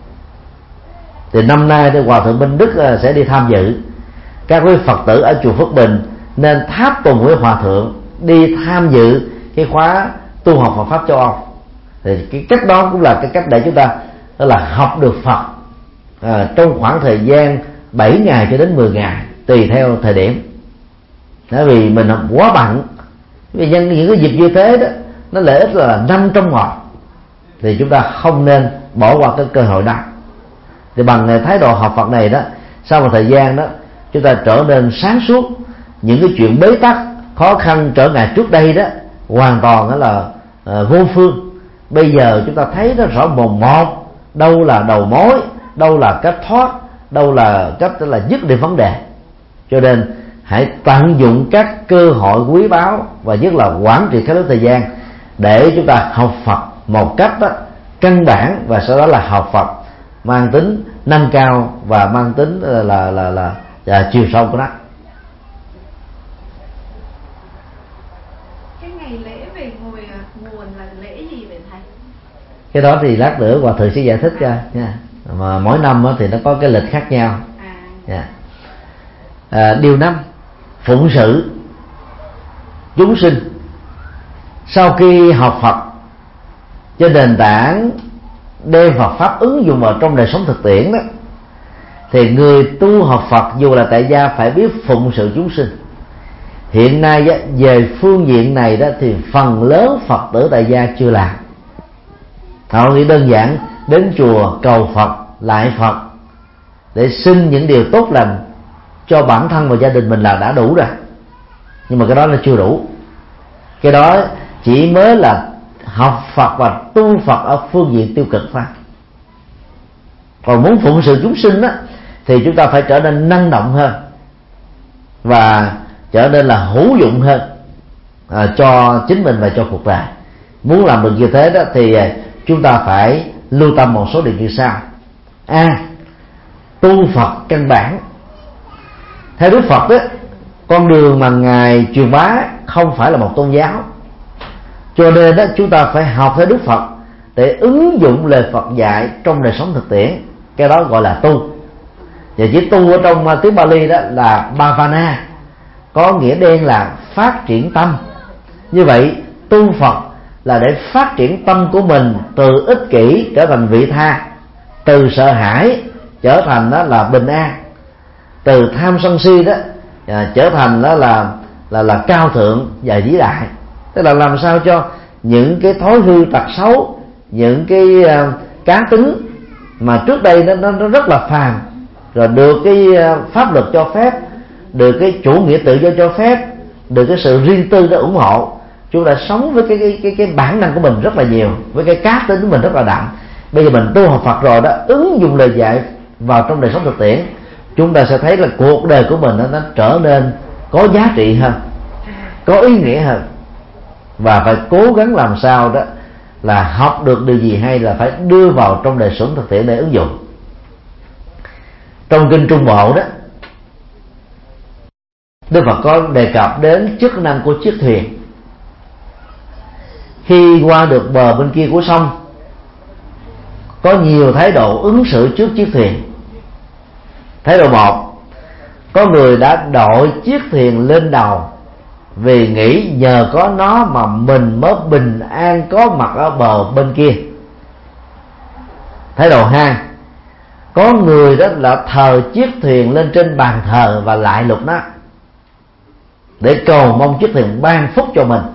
Speaker 2: Thì năm nay thì Hòa thượng Minh Đức sẽ đi tham dự. Các quý Phật tử ở chùa Phước Bình nên tháp tùng với Hòa thượng đi tham dự cái khóa tu học Phật pháp châu Âu. Thì cái cách đó cũng là cái cách để chúng ta đó là học được Phật trong khoảng thời gian 7 ngày cho đến 10 ngày tùy theo thời điểm. Bởi vì mình quá bận, vì những cái dịp như thế đó nó lợi ích là 5 trong 1, thì chúng ta không nên bỏ qua cái cơ hội đó. Thì bằng thái độ học Phật này đó, sau một thời gian đó chúng ta trở nên sáng suốt. Những cái chuyện bế tắc, khó khăn, trở ngại trước đây đó hoàn toàn đó là vô phương. Bây giờ chúng ta thấy nó rõ mồn một, đâu là đầu mối, đâu là cách thoát, đâu là cách là dứt điểm vấn đề. Cho nên hãy tận dụng các cơ hội quý báu và nhất là quản trị các thời gian để chúng ta học Phật một cách đó, căn bản, và sau đó là học Phật mang tính nâng cao và mang tính là chiều sâu của nó.
Speaker 3: Cái ngày lễ về nguồn là lễ gì vậy thầy?
Speaker 2: Cái đó thì lát nữa Hòa thượng sẽ giải thích cho nha. Mà mỗi năm thì nó có cái lịch khác nhau. Điều 5, phụng sự chúng sinh. Sau khi học Phật trên nền tảng đem Phật pháp ứng dụng vào trong đời sống thực tiễn đó, thì người tu học Phật dù là tại gia phải biết phụng sự chúng sinh. Hiện nay về phương diện này đó thì phần lớn Phật tử tại gia chưa làm. Họ nghĩ đơn giản đến chùa cầu Phật, lại Phật để xin những điều tốt lành cho bản thân và gia đình mình là đã đủ rồi. Nhưng mà cái đó là chưa đủ. Cái đó chỉ mới là học Phật và tu Phật ở phương diện tiêu cực thôi. Còn muốn phụng sự chúng sinh á, thì chúng ta phải trở nên năng động hơn và trở nên là hữu dụng hơn cho chính mình và cho cuộc đời. Muốn làm được như thế đó thì chúng ta phải lưu tâm một số điều như sau. Tu Phật căn bản. Theo Đức Phật đó, con đường mà Ngài truyền bá không phải là một tôn giáo, cho nên đó chúng ta phải học theo Đức Phật để ứng dụng lời Phật dạy trong đời sống thực tiễn. Cái đó gọi là tu. Và chữ tu ở trong tiếng Bali đó là bhavana, có nghĩa đen là phát triển tâm. Như vậy tu Phật là để phát triển tâm của mình từ ích kỷ trở thành vị tha, từ sợ hãi trở thành đó là bình an, từ tham sân si đó trở thành đó là cao thượng và vĩ đại. Tức là làm sao cho những cái thói hư tật xấu, những cái cá tính mà trước đây nó rất là phàm, rồi được cái pháp luật cho phép, được cái chủ nghĩa tự do cho phép, được cái sự riêng tư đó ủng hộ, chúng ta sống với cái bản năng của mình rất là nhiều, với cái cá tính của mình rất là đậm. Bây giờ mình tu học Phật rồi đó, ứng dụng lời dạy vào trong đời sống thực tiễn, chúng ta sẽ thấy là cuộc đời của mình nó trở nên có giá trị hơn, có ý nghĩa hơn. Và phải cố gắng làm sao đó là học được điều gì hay là phải đưa vào trong đời sống thực tiễn để ứng dụng. Trong kinh Trung Bộ đó, Đức Phật có đề cập đến chức năng của chiếc thuyền. Khi qua được bờ bên kia của sông, có nhiều thái độ ứng xử trước chiếc thuyền. Thái độ một, có người đã đội chiếc thuyền lên đầu vì nghĩ nhờ có nó mà mình mới bình an có mặt ở bờ bên kia. Thái độ hai, có người đó là thờ chiếc thuyền lên trên bàn thờ và lại lục nó để cầu mong chiếc thuyền ban phúc cho mình.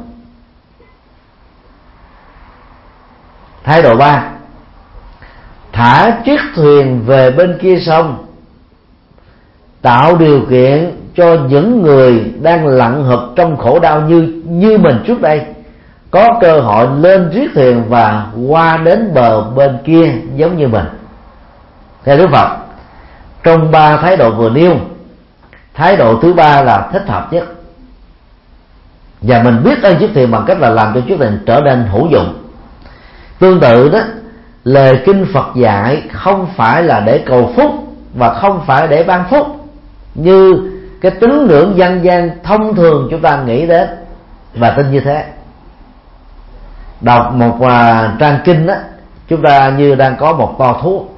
Speaker 2: Thái độ ba, thả chiếc thuyền về bên kia sông, tạo điều kiện cho những người đang lặn hụp trong khổ đau như mình trước đây có cơ hội lên chiếc thuyền và qua đến bờ bên kia giống như mình. Theo Đức Phật, trong ba thái độ vừa nêu, thái độ thứ ba là thích hợp nhất, và mình biết ơn chiếc thuyền bằng cách là làm cho chiếc thuyền trở nên hữu dụng. Tương tự đó, lời kinh Phật dạy không phải là để cầu phúc và không phải để ban phúc như cái tín ngưỡng dân gian thông thường chúng ta nghĩ đến và tin như thế. Đọc một trang kinh đó, chúng ta như đang có một to thuốc,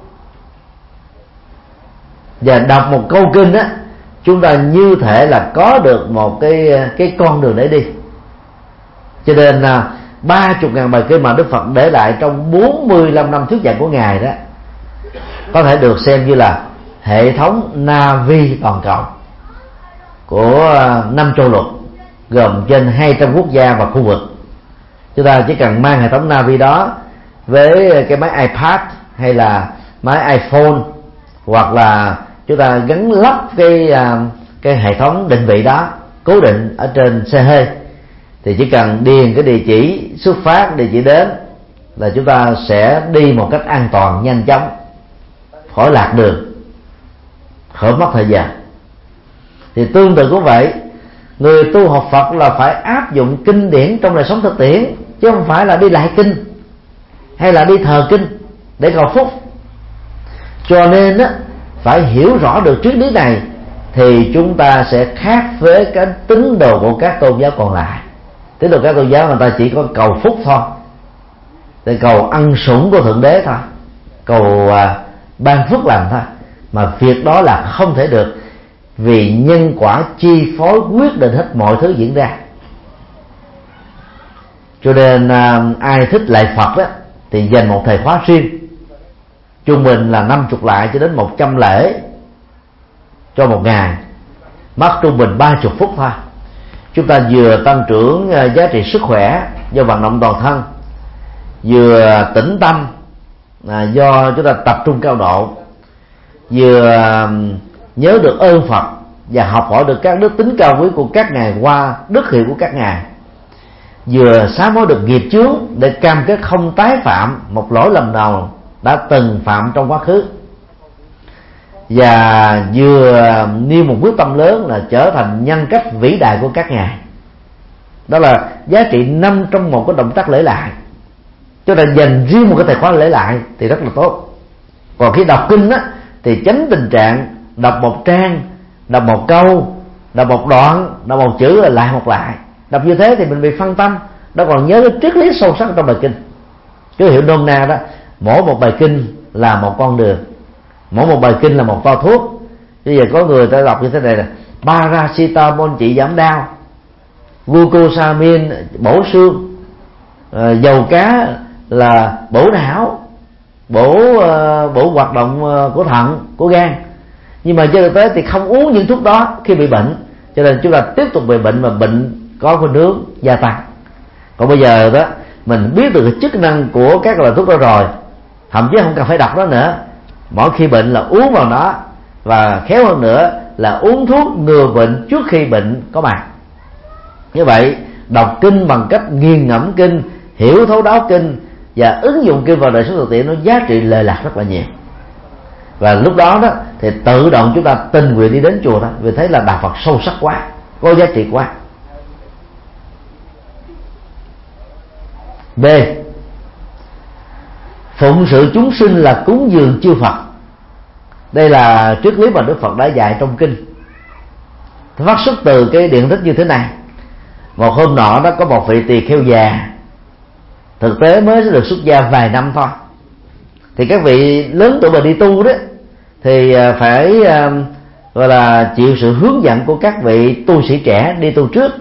Speaker 2: và đọc một câu kinh đó, chúng ta như thể là có được một cái con đường để đi. Cho nên là 30.000 bài kinh mà Đức Phật để lại trong 45 năm thuyết giảng của Ngài đó có thể được xem như là hệ thống Navi toàn cầu của 5 châu lục, gồm trên 200 quốc gia và khu vực. Chúng ta chỉ cần mang hệ thống Navi đó với cái máy iPad hay là máy iPhone, hoặc là chúng ta gắn lắp cái hệ thống định vị đó cố định ở trên xe hơi, thì chỉ cần điền cái địa chỉ xuất phát, địa chỉ đến là chúng ta sẽ đi một cách an toàn, nhanh chóng, khỏi lạc đường, khỏi mất thời gian. Thì tương tự cũng vậy, người tu học Phật là phải áp dụng kinh điển trong đời sống thực tiễn, chứ không phải là đi lại kinh hay là đi thờ kinh để cầu phúc. Cho nên á, phải hiểu rõ được triết lý này thì chúng ta sẽ khác với cái tín đồ của các tôn giáo còn lại. Tín đồ các tôn giáo người ta chỉ có cầu phúc thôi, để cầu ăn sủng của Thượng Đế thôi, cầu ban phước lành thôi, mà việc đó là không thể được, vì nhân quả chi phối quyết định hết mọi thứ diễn ra. Cho nên ai thích lạy Phật đó thì dành một thời khóa riêng, trung bình là 50 lại cho đến 100 lễ cho một ngày, mất trung bình 30 phút thôi. Chúng ta vừa tăng trưởng giá trị sức khỏe do vận động toàn thân, vừa tĩnh tâm do chúng ta tập trung cao độ, vừa nhớ được ơn Phật và học hỏi được các đức tính cao quý của các ngài qua đức hiệu của các ngài. vừa sám hối được nghiệp chướng để cam kết không tái phạm một lỗi lầm nào đã từng phạm trong quá khứ, và vừa nêu một quyết tâm lớn là trở thành nhân cách vĩ đại của các ngài. Đó là giá trị 5 trong một cái động tác lễ lại. Cho nên dành riêng một cái tài khoản lễ lại thì rất là tốt. Còn khi đọc kinh á, thì tránh tình trạng đọc một trang, đọc một câu, đọc một đoạn, đọc một chữ là lại một lại. Đọc như thế thì mình bị phân tâm, đó còn nhớ cái triết lý sâu sắc trong bài kinh. Cứ hiểu nôm na đó, mỗi một bài kinh là một con đường, mỗi một bài kinh là một toa thuốc. Bây giờ có người ta đọc như thế này là paracetamol trị giảm đau, glucosamine bổ xương, dầu cá là bổ não, bổ hoạt động của thận, của gan. Nhưng mà trên thực tế thì không uống những thuốc đó khi bị bệnh, cho nên chúng ta tiếp tục bị bệnh, mà bệnh có khuynh hướng gia tăng. Còn bây giờ đó mình biết được cái chức năng của các loại thuốc đó rồi, thậm chí không cần phải đọc nó nữa, mỗi khi bệnh là uống vào nó, và khéo hơn nữa là uống thuốc ngừa bệnh trước khi bệnh có mặt. Như vậy đọc kinh bằng cách nghiền ngẫm kinh, hiểu thấu đáo kinh và ứng dụng kinh vào đời sống thực tiễn, nó giá trị lệ lạc rất là nhiều. Và lúc đó đó thì tự động chúng ta tình nguyện đi đến chùa đó, vì thấy là đạo Phật sâu sắc quá, có giá trị quá. B. Phụng sự chúng sinh là cúng dường chư Phật. Đây là triết lý mà Đức Phật đã dạy trong kinh. Phát xuất từ cái điển tích như thế này. Một hôm nọ đó có một vị tỳ kheo già, thực tế mới được xuất gia vài năm thôi. Thì các vị lớn tuổi mà đi tu đó thì phải gọi là chịu sự hướng dẫn của các vị tu sĩ trẻ đi tu trước.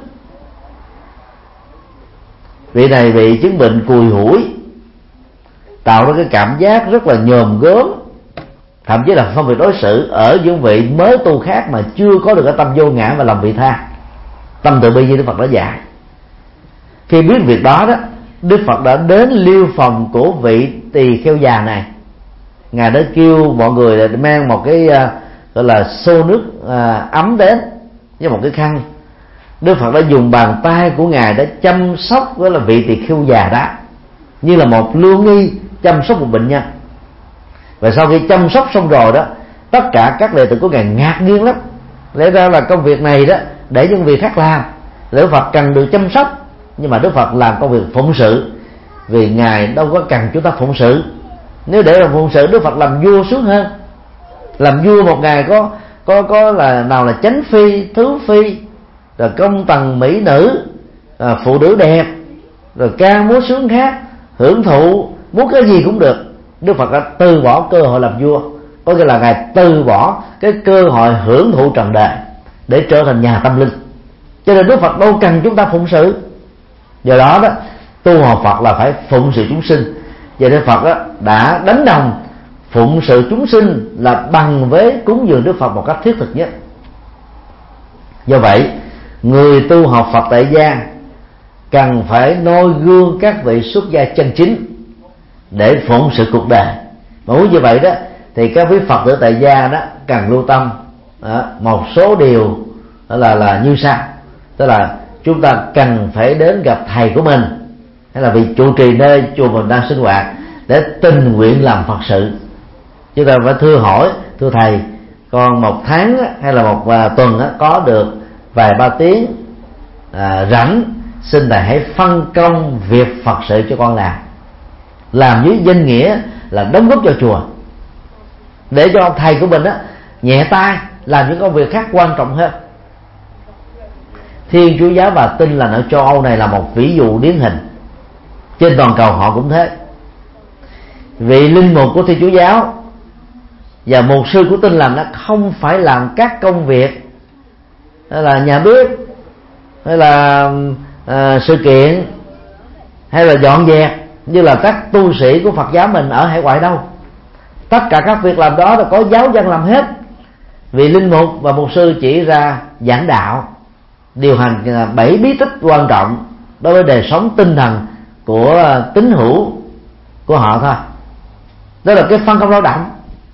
Speaker 2: Vị này bị chứng bệnh cùi hủi, tạo ra cái cảm giác rất là nhòm gớm, thậm chí là phân biệt đối xử ở những vị mới tu khác mà chưa có được cái tâm vô ngã và lòng vị tha, tâm từ bi như Đức Phật đã dạy. Khi biết việc đó đó, Đức Phật đã đến liêu phòng của vị tỳ kheo già này. Ngài đã kêu mọi người mang một cái gọi là xô nước ấm đến với một cái khăn. Đức Phật đã dùng bàn tay của Ngài để chăm sóc với là vị tỳ kheo già đó, như là một lương y chăm sóc một bệnh nhân. Và sau khi chăm sóc xong rồi đó, tất cả các đệ tử của Ngài ngạc nhiên lắm. Lẽ ra là công việc này đó để những việc khác làm, Đức Phật cần được chăm sóc, nhưng mà Đức Phật làm công việc phụng sự, vì Ngài đâu có cần chúng ta phụng sự. Nếu để làm phụng sự, Đức Phật làm vua sướng hơn. Làm vua một ngày có là nào là chánh phi, thứ phi, rồi công tần mỹ nữ, phụ nữ đẹp, rồi ca múa sướng khác, hưởng thụ muốn cái gì cũng được. Đức Phật đã từ bỏ cơ hội làm vua, có nghĩa là Ngài từ bỏ cái cơ hội hưởng thụ trần đời để trở thành nhà tâm linh. Cho nên Đức Phật đâu cần chúng ta phụng sự. Do đó đó, tu học Phật là phải phụng sự chúng sinh. Và Đức Phật đó đã đánh đồng phụng sự chúng sinh là bằng với cúng dường Đức Phật một cách thiết thực nhất. Do vậy, người tu học Phật tại gia cần phải noi gương các vị xuất gia chân chính để phụng sự cuộc đời. Mà muốn như vậy đó thì các vị Phật tử tại gia đó cần lưu tâm một số điều là như sau. Tức là chúng ta cần phải đến gặp thầy của mình, hay là vị trụ trì nơi chùa mình đang sinh hoạt, để tình nguyện làm Phật sự. Chúng ta phải thưa hỏi: thưa thầy, còn một tháng hay là một tuần có được vài ba tiếng rảnh, xin thầy hãy phân công việc Phật sự cho con làm với danh nghĩa là đóng góp cho chùa, để cho thầy của mình nhẹ tay làm những công việc khác quan trọng hơn. Thiên Chúa giáo và Tin lành ở châu Âu này là một ví dụ điển hình. Trên toàn cầu họ cũng thế. Vị linh mục của Thiên Chúa giáo và mục sư của Tin lành không phải làm các công việc hay là nhà bếp, hay là sự kiện, hay là dọn dẹp như là các tu sĩ của Phật giáo mình ở hải ngoại đâu. Tất cả các việc làm đó là có giáo dân làm hết. Vì linh mục và mục sư chỉ ra giảng đạo, điều hành 7 bí tích quan trọng đối với đời sống tinh thần của tín hữu của họ thôi. Đó là cái phân công lao động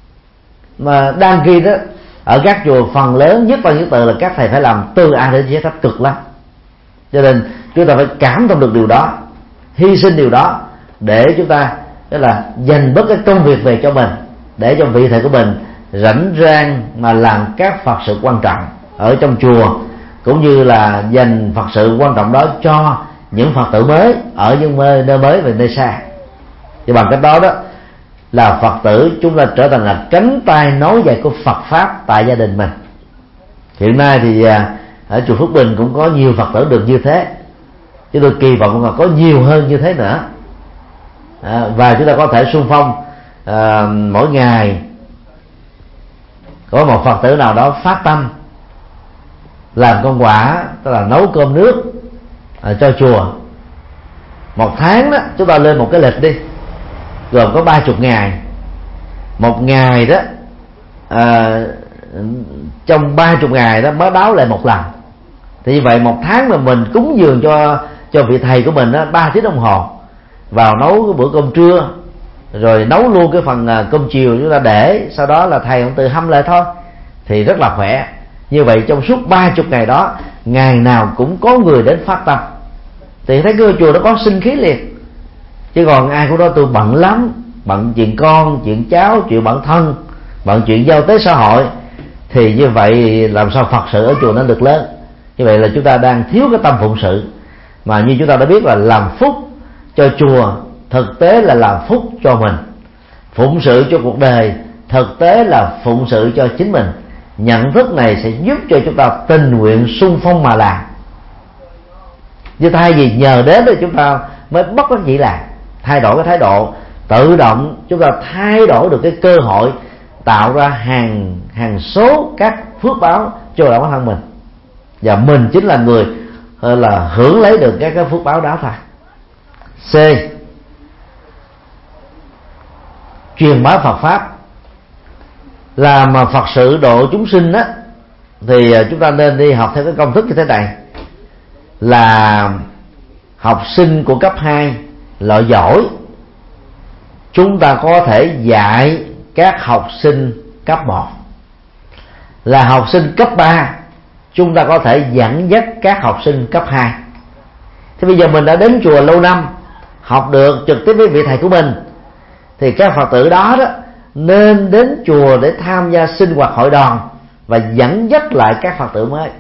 Speaker 2: mà đang ghi đó ở các chùa. Phần lớn nhất là những từ là các thầy phải làm từ A đến Z, cực lắm. Cho nên chúng ta phải cảm thông được điều đó, hy sinh điều đó để chúng ta tức là dành bớt cái công việc về cho mình, để cho vị thầy của mình rảnh rang mà làm các Phật sự quan trọng ở trong chùa, cũng như là dành Phật sự quan trọng đó cho những Phật tử mới ở những nơi mới và nơi xa. Thì bằng cách đó là Phật tử chúng ta trở thành là cánh tay nối dài của Phật pháp tại gia đình mình. Hiện nay thì ở chùa Phước Bình cũng có nhiều Phật tử được như thế, chứ tôi kỳ vọng là có nhiều hơn như thế nữa. Và chúng ta có thể xung phong mỗi ngày có một Phật tử nào đó phát tâm làm công quả, tức là nấu cơm nước cho chùa. Một tháng đó chúng ta lên một cái lịch đi, gồm có 30 ngày. Một ngày đó trong 30 ngày đó mới báo lại một lần. Thì như vậy một tháng mà mình cúng dường cho vị thầy của mình đó 3 tiếng đồng hồ, vào nấu cái bữa cơm trưa, rồi nấu luôn cái phần cơm chiều chúng ta để, sau đó là thầy cũng tự hâm lại thôi, thì rất là khỏe. Như vậy trong suốt 30 ngày đó, ngày nào cũng có người đến phát tâm, thì thấy cái chùa nó có sinh khí liền. Chứ còn ai cũng nói tôi bận lắm, bận chuyện con, chuyện cháu, chuyện bản thân, bận chuyện giao tế xã hội, thì như vậy làm sao Phật sự ở chùa nó được lớn. Như vậy là chúng ta đang thiếu cái tâm phụng sự. Mà như chúng ta đã biết là làm phúc cho chùa thực tế là làm phúc cho mình, phụng sự cho cuộc đời thực tế là phụng sự cho chính mình. Nhận thức này sẽ giúp cho chúng ta tình nguyện sung phong mà làm, chứ thay vì nhờ đến thì chúng ta mới bất đắc dĩ làm. Thay đổi cái thái độ, tự động chúng ta thay đổi được cái cơ hội, tạo ra hàng số các phước báo cho bản thân mình, và mình chính là người là hưởng lấy được các cái phước báo đó thôi. C. Truyền bá Phật pháp. Làm mà Phật sự độ chúng sinh á, thì chúng ta nên đi học theo cái công thức như thế này: là học sinh của cấp 2 loại giỏi, chúng ta có thể dạy các học sinh cấp 1. Là học sinh cấp 3, chúng ta có thể dẫn dắt các học sinh cấp 2. Thế bây giờ mình đã đến chùa lâu năm, học được trực tiếp với vị thầy của mình, thì các Phật tử đó nên đến chùa để tham gia sinh hoạt hội đoàn và dẫn dắt lại các Phật tử mới.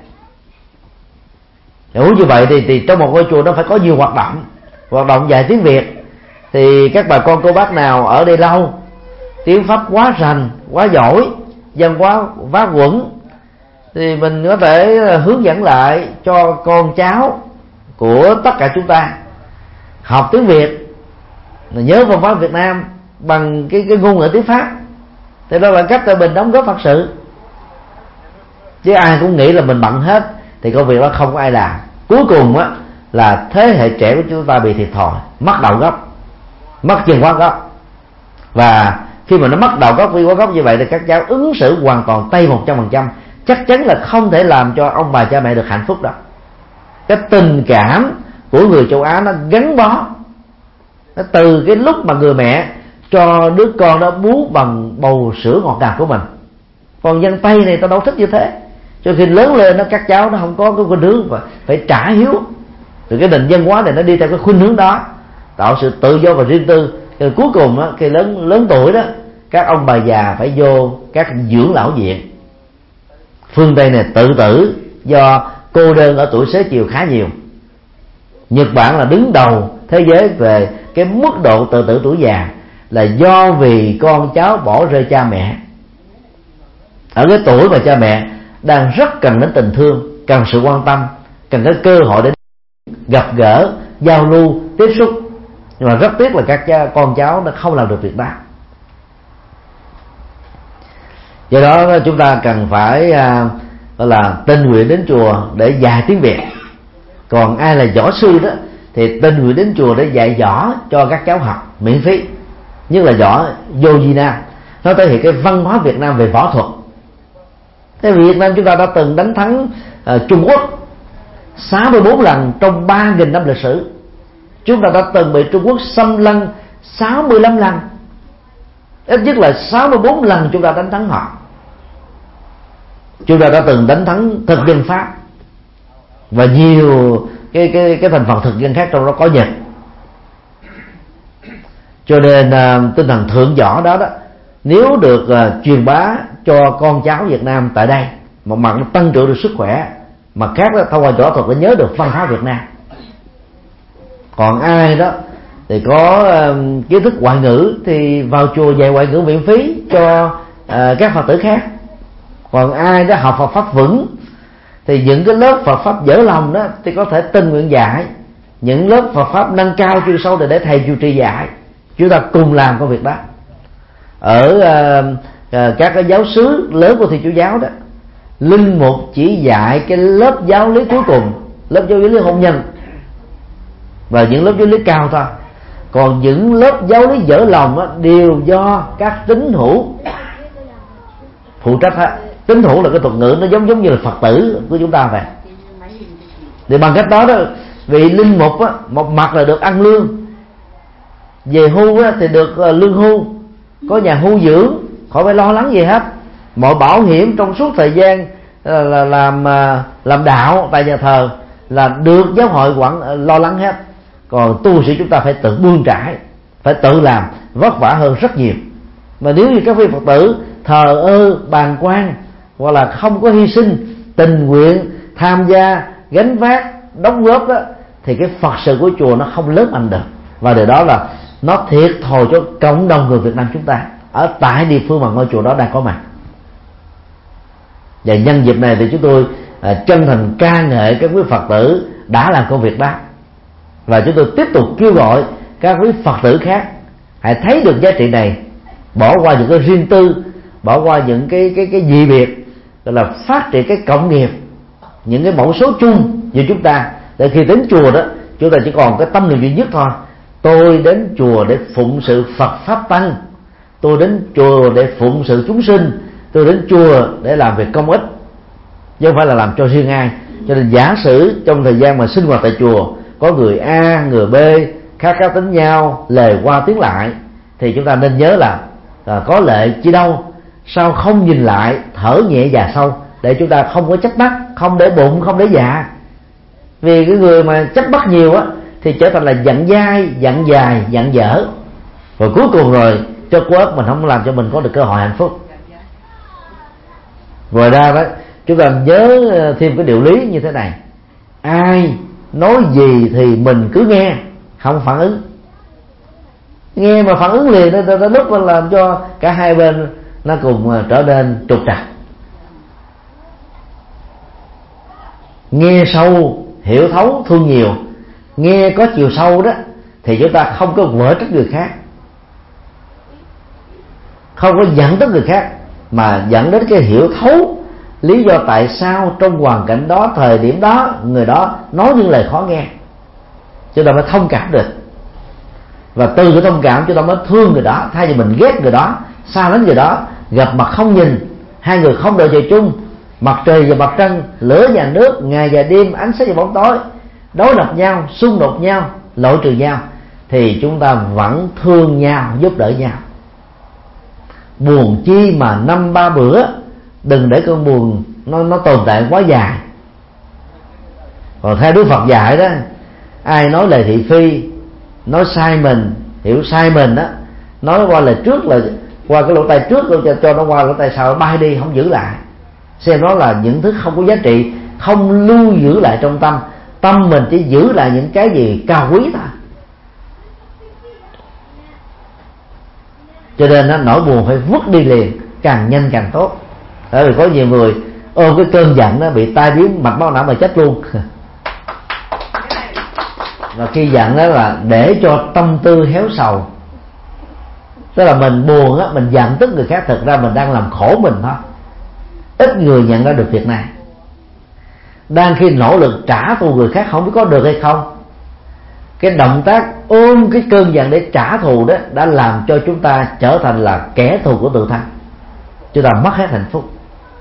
Speaker 2: Nếu như vậy thì trong một ngôi chùa nó phải có nhiều hoạt động dạy tiếng Việt. Thì các bà con cô bác nào ở đây lâu, tiếng Pháp quá rành, quá giỏi, văn hóa vá quẩn, thì mình có thể hướng dẫn lại cho con cháu của tất cả chúng ta học tiếng Việt, nhớ văn hóa Việt Nam bằng cái ngôn ngữ tiếng Pháp. Thì đó là cách để mình đóng góp Phật sự. Chứ ai cũng nghĩ là mình bận hết thì công việc đó không có ai làm. Cuối cùng là thế hệ trẻ của chúng ta bị thiệt thòi, mất đầu gốc, mất chân hóa gốc. Và khi mà nó mất đầu gốc, vi hóa gốc như vậy thì các cháu ứng xử hoàn toàn tây 100%, chắc chắn là không thể làm cho ông bà cha mẹ được hạnh phúc đâu. Cái tình cảm của người châu Á nó gắn bó, nó từ cái lúc mà người mẹ cho đứa con nó bú bằng bầu sữa ngọt ngào của mình. Còn dân Tây này ta đâu thích như thế, cho khi lớn lên các cháu nó không có cái khuynh hướng và phải trả hiếu. Từ cái nền văn hóa này nó đi theo cái khuynh hướng đó, tạo sự tự do và riêng tư. Rồi cuối cùng khi lớn tuổi đó, các ông bà già phải vô các dưỡng lão viện. Phương Tây này tự tử do cô đơn ở tuổi xế chiều khá nhiều. Nhật Bản là đứng đầu thế giới về cái mức độ tự tử tuổi già, là do vì con cháu bỏ rơi cha mẹ ở cái tuổi mà cha mẹ đang rất cần đến tình thương, cần sự quan tâm, cần cái cơ hội để gặp gỡ, giao lưu, tiếp xúc. Nhưng mà rất tiếc là các con cháu nó không làm được việc đó. Do đó chúng ta cần phải gọi là tình nguyện đến chùa để dạy tiếng Việt. Còn ai là võ sư đó thì tình nguyện đến chùa để dạy võ cho các cháu học miễn phí. Nhất là võ Yojina, nó thể hiện cái văn hóa Việt Nam về võ thuật. Thế Việt Nam chúng ta đã từng đánh thắng Trung Quốc 64 lần trong 3.000 năm lịch sử. Chúng ta đã từng bị Trung Quốc xâm lăng 65 lần. Ít nhất là 64 lần chúng ta đánh thắng họ. Chúng ta đã từng đánh thắng thực dân Pháp, và nhiều cái thành phần thực dân khác, trong đó có Nhật. Cho nên tinh thần thượng võ đó nếu được truyền bá cho con cháu Việt Nam tại đây, một mặt nó tăng trưởng được sức khỏe, mặt khác đó, thông qua võ thuật để nhớ được văn hóa Việt Nam. Còn ai đó thì có kiến thức ngoại ngữ thì vào chùa dạy ngoại ngữ miễn phí cho các Phật tử khác. Còn ai đó học Phật pháp vững thì những cái lớp Phật pháp dở lòng đó thì có thể tình nguyện dạy. Những lớp Phật pháp nâng cao chuyên sâu để thầy trụ trì dạy. Chúng ta cùng làm công việc đó. Ở các cái giáo xứ lớn của Thiên Chúa giáo đó, linh mục chỉ dạy cái lớp giáo lý cuối cùng, lớp giáo lý hôn nhân và những lớp giáo lý cao thôi. Còn những lớp giáo lý dở lòng đó, đều do các tín hữu phụ trách hết. Tín hữu là cái thuật ngữ nó giống như là Phật tử của chúng ta vậy. Thì bằng cách đó vị linh mục á, một mặt là được ăn lương, về hưu á, thì được lương hưu, có nhà hưu dưỡng, khỏi phải lo lắng gì hết. Mọi bảo hiểm trong suốt thời gian là làm đạo tại nhà thờ là được giáo hội lo lắng hết. Còn tu sĩ chúng ta phải tự bươn trải, phải tự làm, vất vả hơn rất nhiều. Mà nếu như các vị Phật tử thờ ơ bàng quan, hoặc là không có hy sinh tình nguyện tham gia gánh vác đóng góp đó, thì cái Phật sự của chùa nó không lớn mạnh được. Và điều đó là nó thiệt thòi cho cộng đồng người Việt Nam chúng ta ở tại địa phương mà ngôi chùa đó đang có mặt. Và nhân dịp này thì chúng tôi chân thành ca ngợi các quý Phật tử đã làm công việc đó, và chúng tôi tiếp tục kêu gọi các quý Phật tử khác hãy thấy được giá trị này, bỏ qua những cái riêng tư, bỏ qua những cái dị biệt, gọi là phát triển cái cộng nghiệp, những cái mẫu số chung giữa chúng ta. Để khi đến chùa đó, chúng ta chỉ còn cái tâm niệm duy nhất thôi: tôi đến chùa để phụng sự Phật pháp tăng, tôi đến chùa để phụng sự chúng sinh, tôi đến chùa để làm việc công ích, chứ không phải là làm cho riêng ai. Cho nên giả sử trong thời gian mà sinh hoạt tại chùa có người A, người B khác tính nhau, lời qua tiếng lại, thì chúng ta nên nhớ là có lệ chi đâu, sao không nhìn lại, thở nhẹ và sâu, để chúng ta không có trách móc, không để bụng, không để dạ. Vì cái người mà trách móc nhiều á thì trở thành là giận dai, giận dài, giận dở, rồi cuối cùng rồi cho quớt mình không làm cho mình có được cơ hội hạnh phúc. Ngoài ra đó, chúng ta nhớ thêm cái điều lý như thế này: ai nói gì thì mình cứ nghe, không phản ứng. Nghe mà phản ứng liền nó lúc nó làm cho cả hai bên nó cùng trở nên trục trặc. Nghe sâu hiểu thấu thương nhiều, nghe có chiều sâu đó thì chúng ta không có vỡ trách người khác, không có giận tới người khác, mà dẫn đến cái hiểu thấu lý do tại sao trong hoàn cảnh đó, thời điểm đó, người đó nói những lời khó nghe. Chúng ta mới thông cảm được, và từ cái thông cảm chúng ta mới thương người đó, thay vì mình ghét người đó, xa lánh người đó, gặp mặt không nhìn, hai người không đợi trời chung, mặt trời và mặt trăng, lửa và nước, ngày và đêm, ánh sáng và bóng tối, đối lập nhau, xung đột nhau, loại trừ nhau, thì chúng ta vẫn thương nhau, giúp đỡ nhau. Buồn chi mà 5-3 bữa, đừng để cơn buồn nó tồn tại quá dài. Còn theo Đức Phật dạy đó, ai nói lời thị phi, nói sai mình, hiểu sai mình đó, nói qua lời trước là qua cái lỗ tai trước cho nó qua lỗ tai sau, nó bay đi, không giữ lại, xem nó là những thứ không có giá trị, không lưu giữ lại trong tâm. Tâm mình chỉ giữ lại những cái gì cao quý thôi. Cho nên nỗi buồn phải vứt đi liền, càng nhanh càng tốt. Bởi vì có nhiều người ôm cái cơn giận nó bị tai biến mạch máu não mà chết luôn. Và khi giận đó là để cho tâm tư héo sầu. Tức là mình buồn á, mình giận tức người khác, thực ra mình đang làm khổ mình thôi. Ít người nhận ra được việc này. Đang khi nỗ lực trả thù người khác không biết có được hay không, cái động tác ôm cái cơn giận để trả thù đó đã làm cho chúng ta trở thành là kẻ thù của tự thân. Chúng ta mất hết hạnh phúc.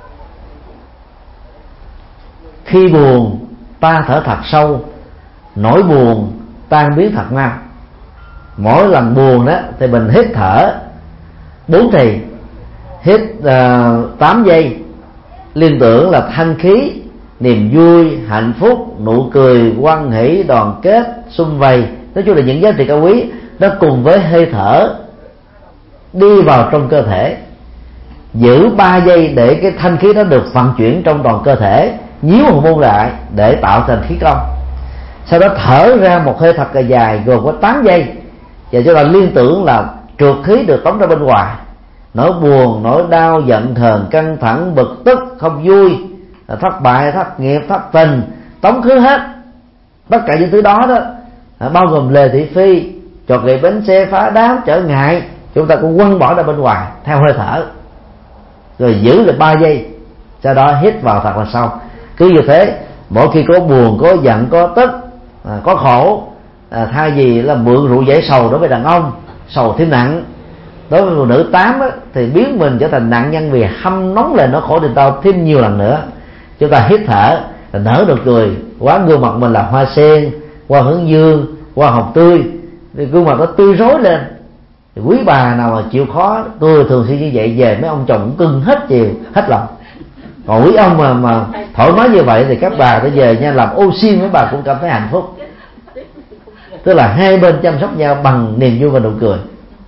Speaker 2: Khi buồn ta thở thật sâu, nỗi buồn tan biến thật mau. Mỗi lần buồn đó thì mình hít thở 4 thì, hít 8 giây, liên tưởng là thanh khí niềm vui, hạnh phúc, nụ cười, hoan hỷ, đoàn kết, sum vầy, nói chung là những giá trị cao quý, nó cùng với hơi thở đi vào trong cơ thể, giữ 3 giây để cái thanh khí đó được vận chuyển trong toàn cơ thể, nhíu hồng môn lại để tạo thành khí công. Sau đó thở ra một hơi thật là dài, gồm có 8 giây, và chúng ta liên tưởng là trượt khí được tống ra bên ngoài. Nỗi buồn, nỗi đau, giận hờn, căng thẳng, bực tức, không vui, thất bại, thất nghiệp, thất tình, tống khứ hết. Tất cả những thứ đó bao gồm lề thị phi, trọt gậy bánh xe, phá đám, trở ngại, chúng ta cũng quăng bỏ ra bên ngoài theo hơi thở, rồi giữ được 3 giây, sau đó hít vào thật là sâu. Cứ như thế, mỗi khi có buồn, có giận, có tức, có khổ, thay vì là mượn rượu giải sầu đối với đàn ông, sầu thêm nặng, đối với phụ nữ 8 thì biến mình trở thành nạn nhân vì hâm nóng lên nó khổ tình đau thêm nhiều lần nữa. Chúng ta hít thở, nở nụ cười, quá gương mặt mình là hoa sen, hoa hướng dương, hoa hồng tươi, thì gương mặt nó tươi rối lên. Thì quý bà nào mà chịu khó, tôi thường xuyên như vậy, về mấy ông chồng cũng cưng hết chiều hết lòng. Còn quý ông mà thoải mái như vậy thì các bà phải về nha, làm ô xin mấy bà cũng cảm thấy hạnh phúc. Tức là hai bên chăm sóc nhau bằng niềm vui và nụ cười.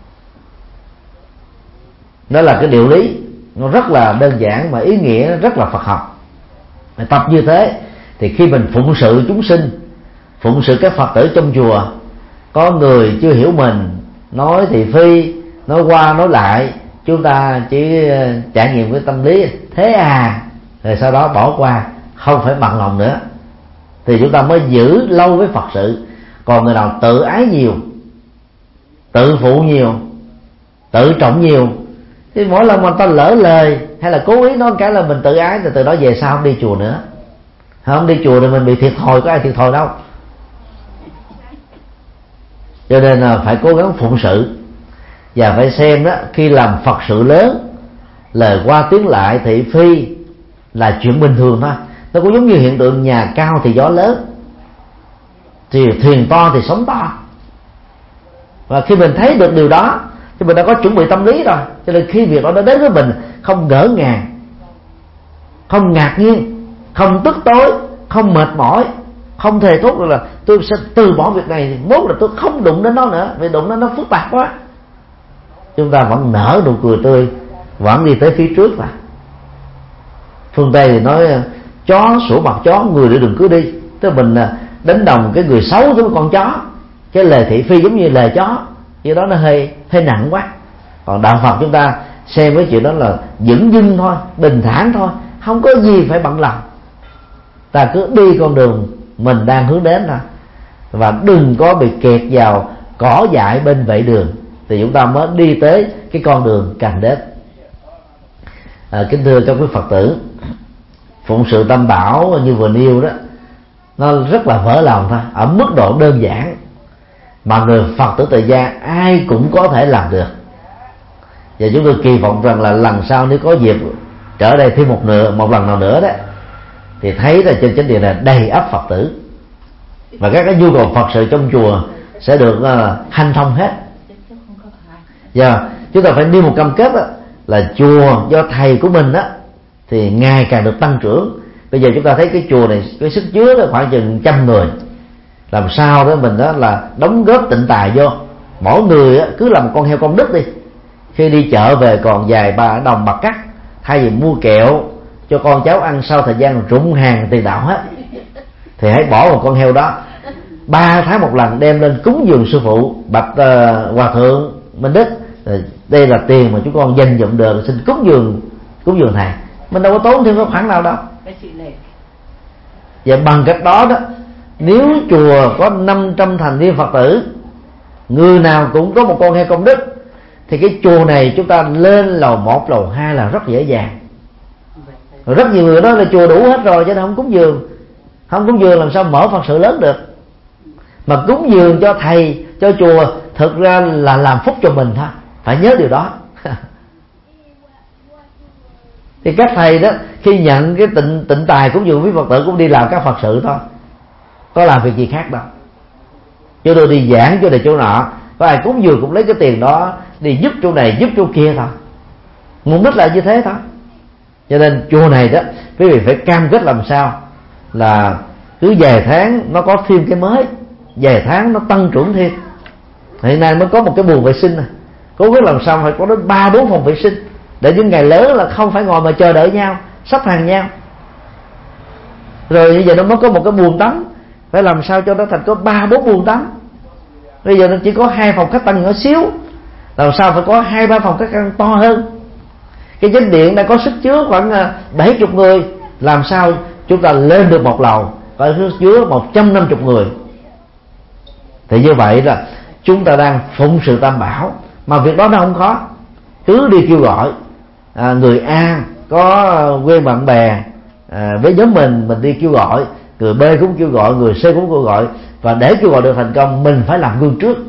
Speaker 2: Đó là cái điều lý nó rất là đơn giản mà ý nghĩa rất là Phật học. Tập như thế thì khi mình phụng sự chúng sinh, phụng sự các Phật tử trong chùa, có người chưa hiểu mình, nói thị phi, nói qua nói lại, chúng ta chỉ trải nghiệm cái tâm lý thế à, rồi sau đó bỏ qua, không phải bận lòng nữa, thì chúng ta mới giữ lâu với Phật sự. Còn người nào tự ái nhiều, tự phụ nhiều, tự trọng nhiều, thì mỗi lần mà ta lỡ lời hay là cố ý nói cái là mình tự ái, thì từ đó về sau không đi chùa nữa. Không đi chùa thì mình bị thiệt thòi, có ai thiệt thòi đâu. Cho nên là phải cố gắng phụng sự, và phải xem đó, khi làm Phật sự lớn, lời qua tiếng lại, thị phi là chuyện bình thường thôi. Nó cũng giống như hiện tượng nhà cao thì gió lớn, thì thuyền to thì sóng to. Và khi mình thấy được điều đó thì mình đã có chuẩn bị tâm lý rồi, cho nên khi việc đó nó đến với mình không ngỡ ngàng, không ngạc nhiên, không tức tối, không mệt mỏi, không thề thốt là tôi sẽ từ bỏ việc này, thì mốt là tôi không đụng đến nó nữa, vì đụng đến nó phức tạp quá. Chúng ta vẫn nở nụ cười tươi, vẫn đi tới phía trước. Mà phương Tây thì nói chó sủa mặt chó, người để đừng cứ đi. Tức là mình đánh đồng cái người xấu với con chó, cái lời thị phi giống như lời chó, do đó nó hơi nặng quá. Còn đạo Phật chúng ta xem với chuyện đó là dửng dưng thôi, bình thản thôi, không có gì phải bận lòng. Ta cứ đi con đường mình đang hướng đến thôi, và đừng có bị kẹt vào cỏ dại bên vệ đường, thì chúng ta mới đi tới cái con đường cần đến. Kính thưa các quý Phật tử, phụng sự Tam Bảo như vừa nêu đó, nó rất là vỡ lòng thôi, ở mức độ đơn giản mà người Phật tử tại gia ai cũng có thể làm được. Và chúng tôi kỳ vọng rằng là lần sau nếu có dịp trở đây thêm một lần nào nữa đó, thì thấy là trên chánh điện này đầy ắp Phật tử, và các cái nhu cầu Phật sự trong chùa sẽ được hanh thông hết. Và chúng ta phải nêu một cam kết đó, là chùa do thầy của mình đó thì ngày càng được tăng trưởng. Bây giờ chúng ta thấy cái chùa này cái sức chứa là khoảng chừng 100 người, làm sao đó mình đó là đóng góp tịnh tài vô. Mỗi người cứ làm con heo công đức đi, khi đi chợ về còn vài ba đồng bạc cắt, thay vì mua kẹo cho con cháu ăn sau thời gian rụng hàng tiền đạo hết, thì hãy bỏ một con heo đó 3 tháng một lần đem lên cúng dường sư phụ bạch hòa thượng Minh Đức. Đây là tiền mà chúng con dành dụm được, xin cúng dường thầy. Mình đâu có tốn thêm cái khoản nào đâu. Và bằng cách đó đó, nếu chùa có 500 thành viên Phật tử, người nào cũng có một con heo công đức, thì cái chùa này chúng ta lên lầu 1, lầu 2 là rất dễ dàng. Rồi rất nhiều người nói là chùa đủ hết rồi cho nên không cúng dường. Không cúng dường làm sao mở Phật sự lớn được. Mà cúng dường cho thầy, cho chùa, thực ra là làm phúc cho mình thôi, phải nhớ điều đó. Thì các thầy đó khi nhận cái tịnh tài cúng dường với Phật tử cũng đi làm các Phật sự thôi, có làm việc gì khác đâu. Cho tôi đi giảng chỗ này chỗ nọ, có ai cúng dường cũng lấy cái tiền đó đi giúp chỗ này giúp chỗ kia thôi, mục đích là như thế thôi. Cho nên chùa này đó quý vị phải cam kết làm sao là cứ vài tháng nó có thêm cái mới, vài tháng nó tăng trưởng thêm. Hiện nay mới có một cái buồng vệ sinh này, cố gắng làm sao phải có đến 3-4 phòng vệ sinh, để những ngày lớn là không phải ngồi mà chờ đợi nhau, sắp hàng nhau. Rồi bây giờ nó mới có một cái buồng tắm, phải làm sao cho nó thành có 3-4 buồng tắm. Bây giờ nó chỉ có 2 phòng khách tăng nhỏ xíu, làm sao phải có 2-3 phòng khách tăng to hơn. Cái chánh điện đã có sức chứa khoảng 70 người, làm sao chúng ta lên được một lầu có sức chứa 150 người. Thì như vậy là chúng ta đang phụng sự Tam Bảo, mà việc đó nó không khó. Cứ đi kêu gọi, người A có quen bạn bè với nhóm mình đi kêu gọi, người B cũng kêu gọi, người C cũng kêu gọi. Và để kêu gọi được thành công, mình phải làm gương trước.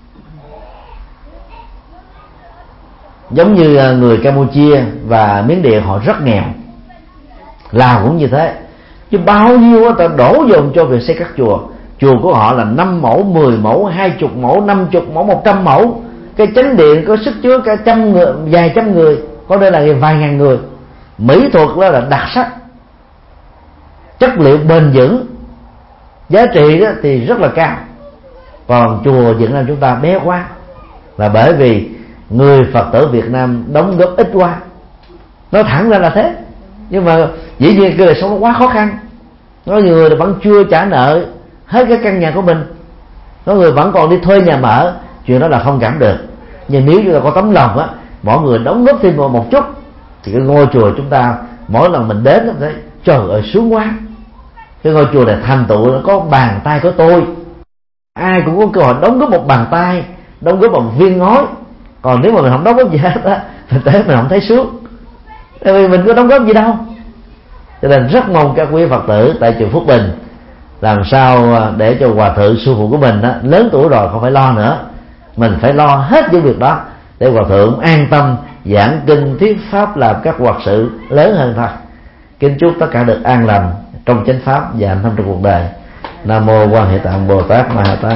Speaker 2: Giống như người Campuchia và Miến Điện, họ rất nghèo, Lào cũng như thế, chứ bao nhiêu ta đổ dồn cho việc xây các chùa. Chùa của họ là 5 mẫu, 10 mẫu, 20 mẫu, 50 mẫu, 100 mẫu. Cái chánh điện có sức chứa cả trăm người, vài trăm người, có nơi là vài ngàn người. Mỹ thuật đó là đặc sắc, chất liệu bền vững, giá trị đó thì rất là cao. Còn chùa Việt Nam chúng ta bé quá, là bởi vì người Phật tử Việt Nam đóng góp ít quá. Nó thẳng ra là thế. Nhưng mà dĩ nhiên cái đời sống nó quá khó khăn. Có người vẫn chưa trả nợ hết cái căn nhà của mình, có người vẫn còn đi thuê nhà mở. Chuyện đó là không cảm được. Nhưng nếu chúng ta có tấm lòng á, mọi người đóng góp thêm một chút, thì cái ngôi chùa chúng ta mỗi lần mình đến thấy trời ơi sướng quá. Cái ngôi chùa này thành tựu nó có bàn tay của tôi, ai cũng có cơ hội đóng góp một bàn tay, đóng góp một viên ngói. Còn nếu mà mình không đóng góp gì hết á, thực tế mình không thấy sướng, tại vì mình có đóng góp gì đâu. Cho nên rất mong các quý Phật tử tại chùa Phước Bình làm sao để cho hòa thượng sư phụ của mình á, lớn tuổi rồi không phải lo nữa, mình phải lo hết những việc đó để hòa thượng an tâm giảng kinh thuyết pháp, làm các hoạt sự lớn hơn thôi. Kính chúc tất cả được an lành trong chánh pháp và hạnh thông trong cuộc đời. Nam mô Quan Hệ Tạng Bồ Tát Ma Ha Tát.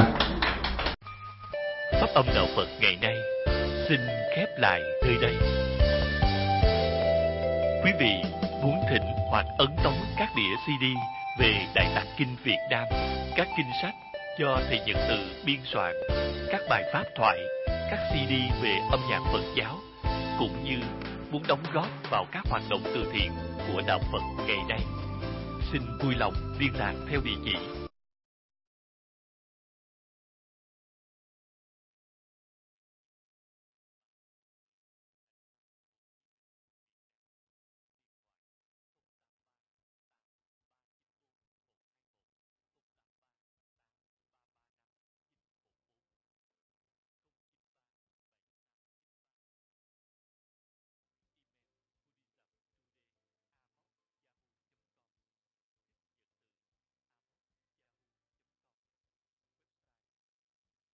Speaker 1: Pháp âm đạo Phật ngày nay xin khép lại nơi đây. Quý vị muốn thỉnh hoặc ấn tống các đĩa CD về Đại Tạng Kinh Việt Nam, các kinh sách do thầy Nhật Từ biên soạn, các bài pháp thoại, các CD về âm nhạc Phật giáo, cũng như muốn đóng góp vào các hoạt động từ thiện của đạo Phật ngày nay, xin vui lòng liên lạc theo địa chỉ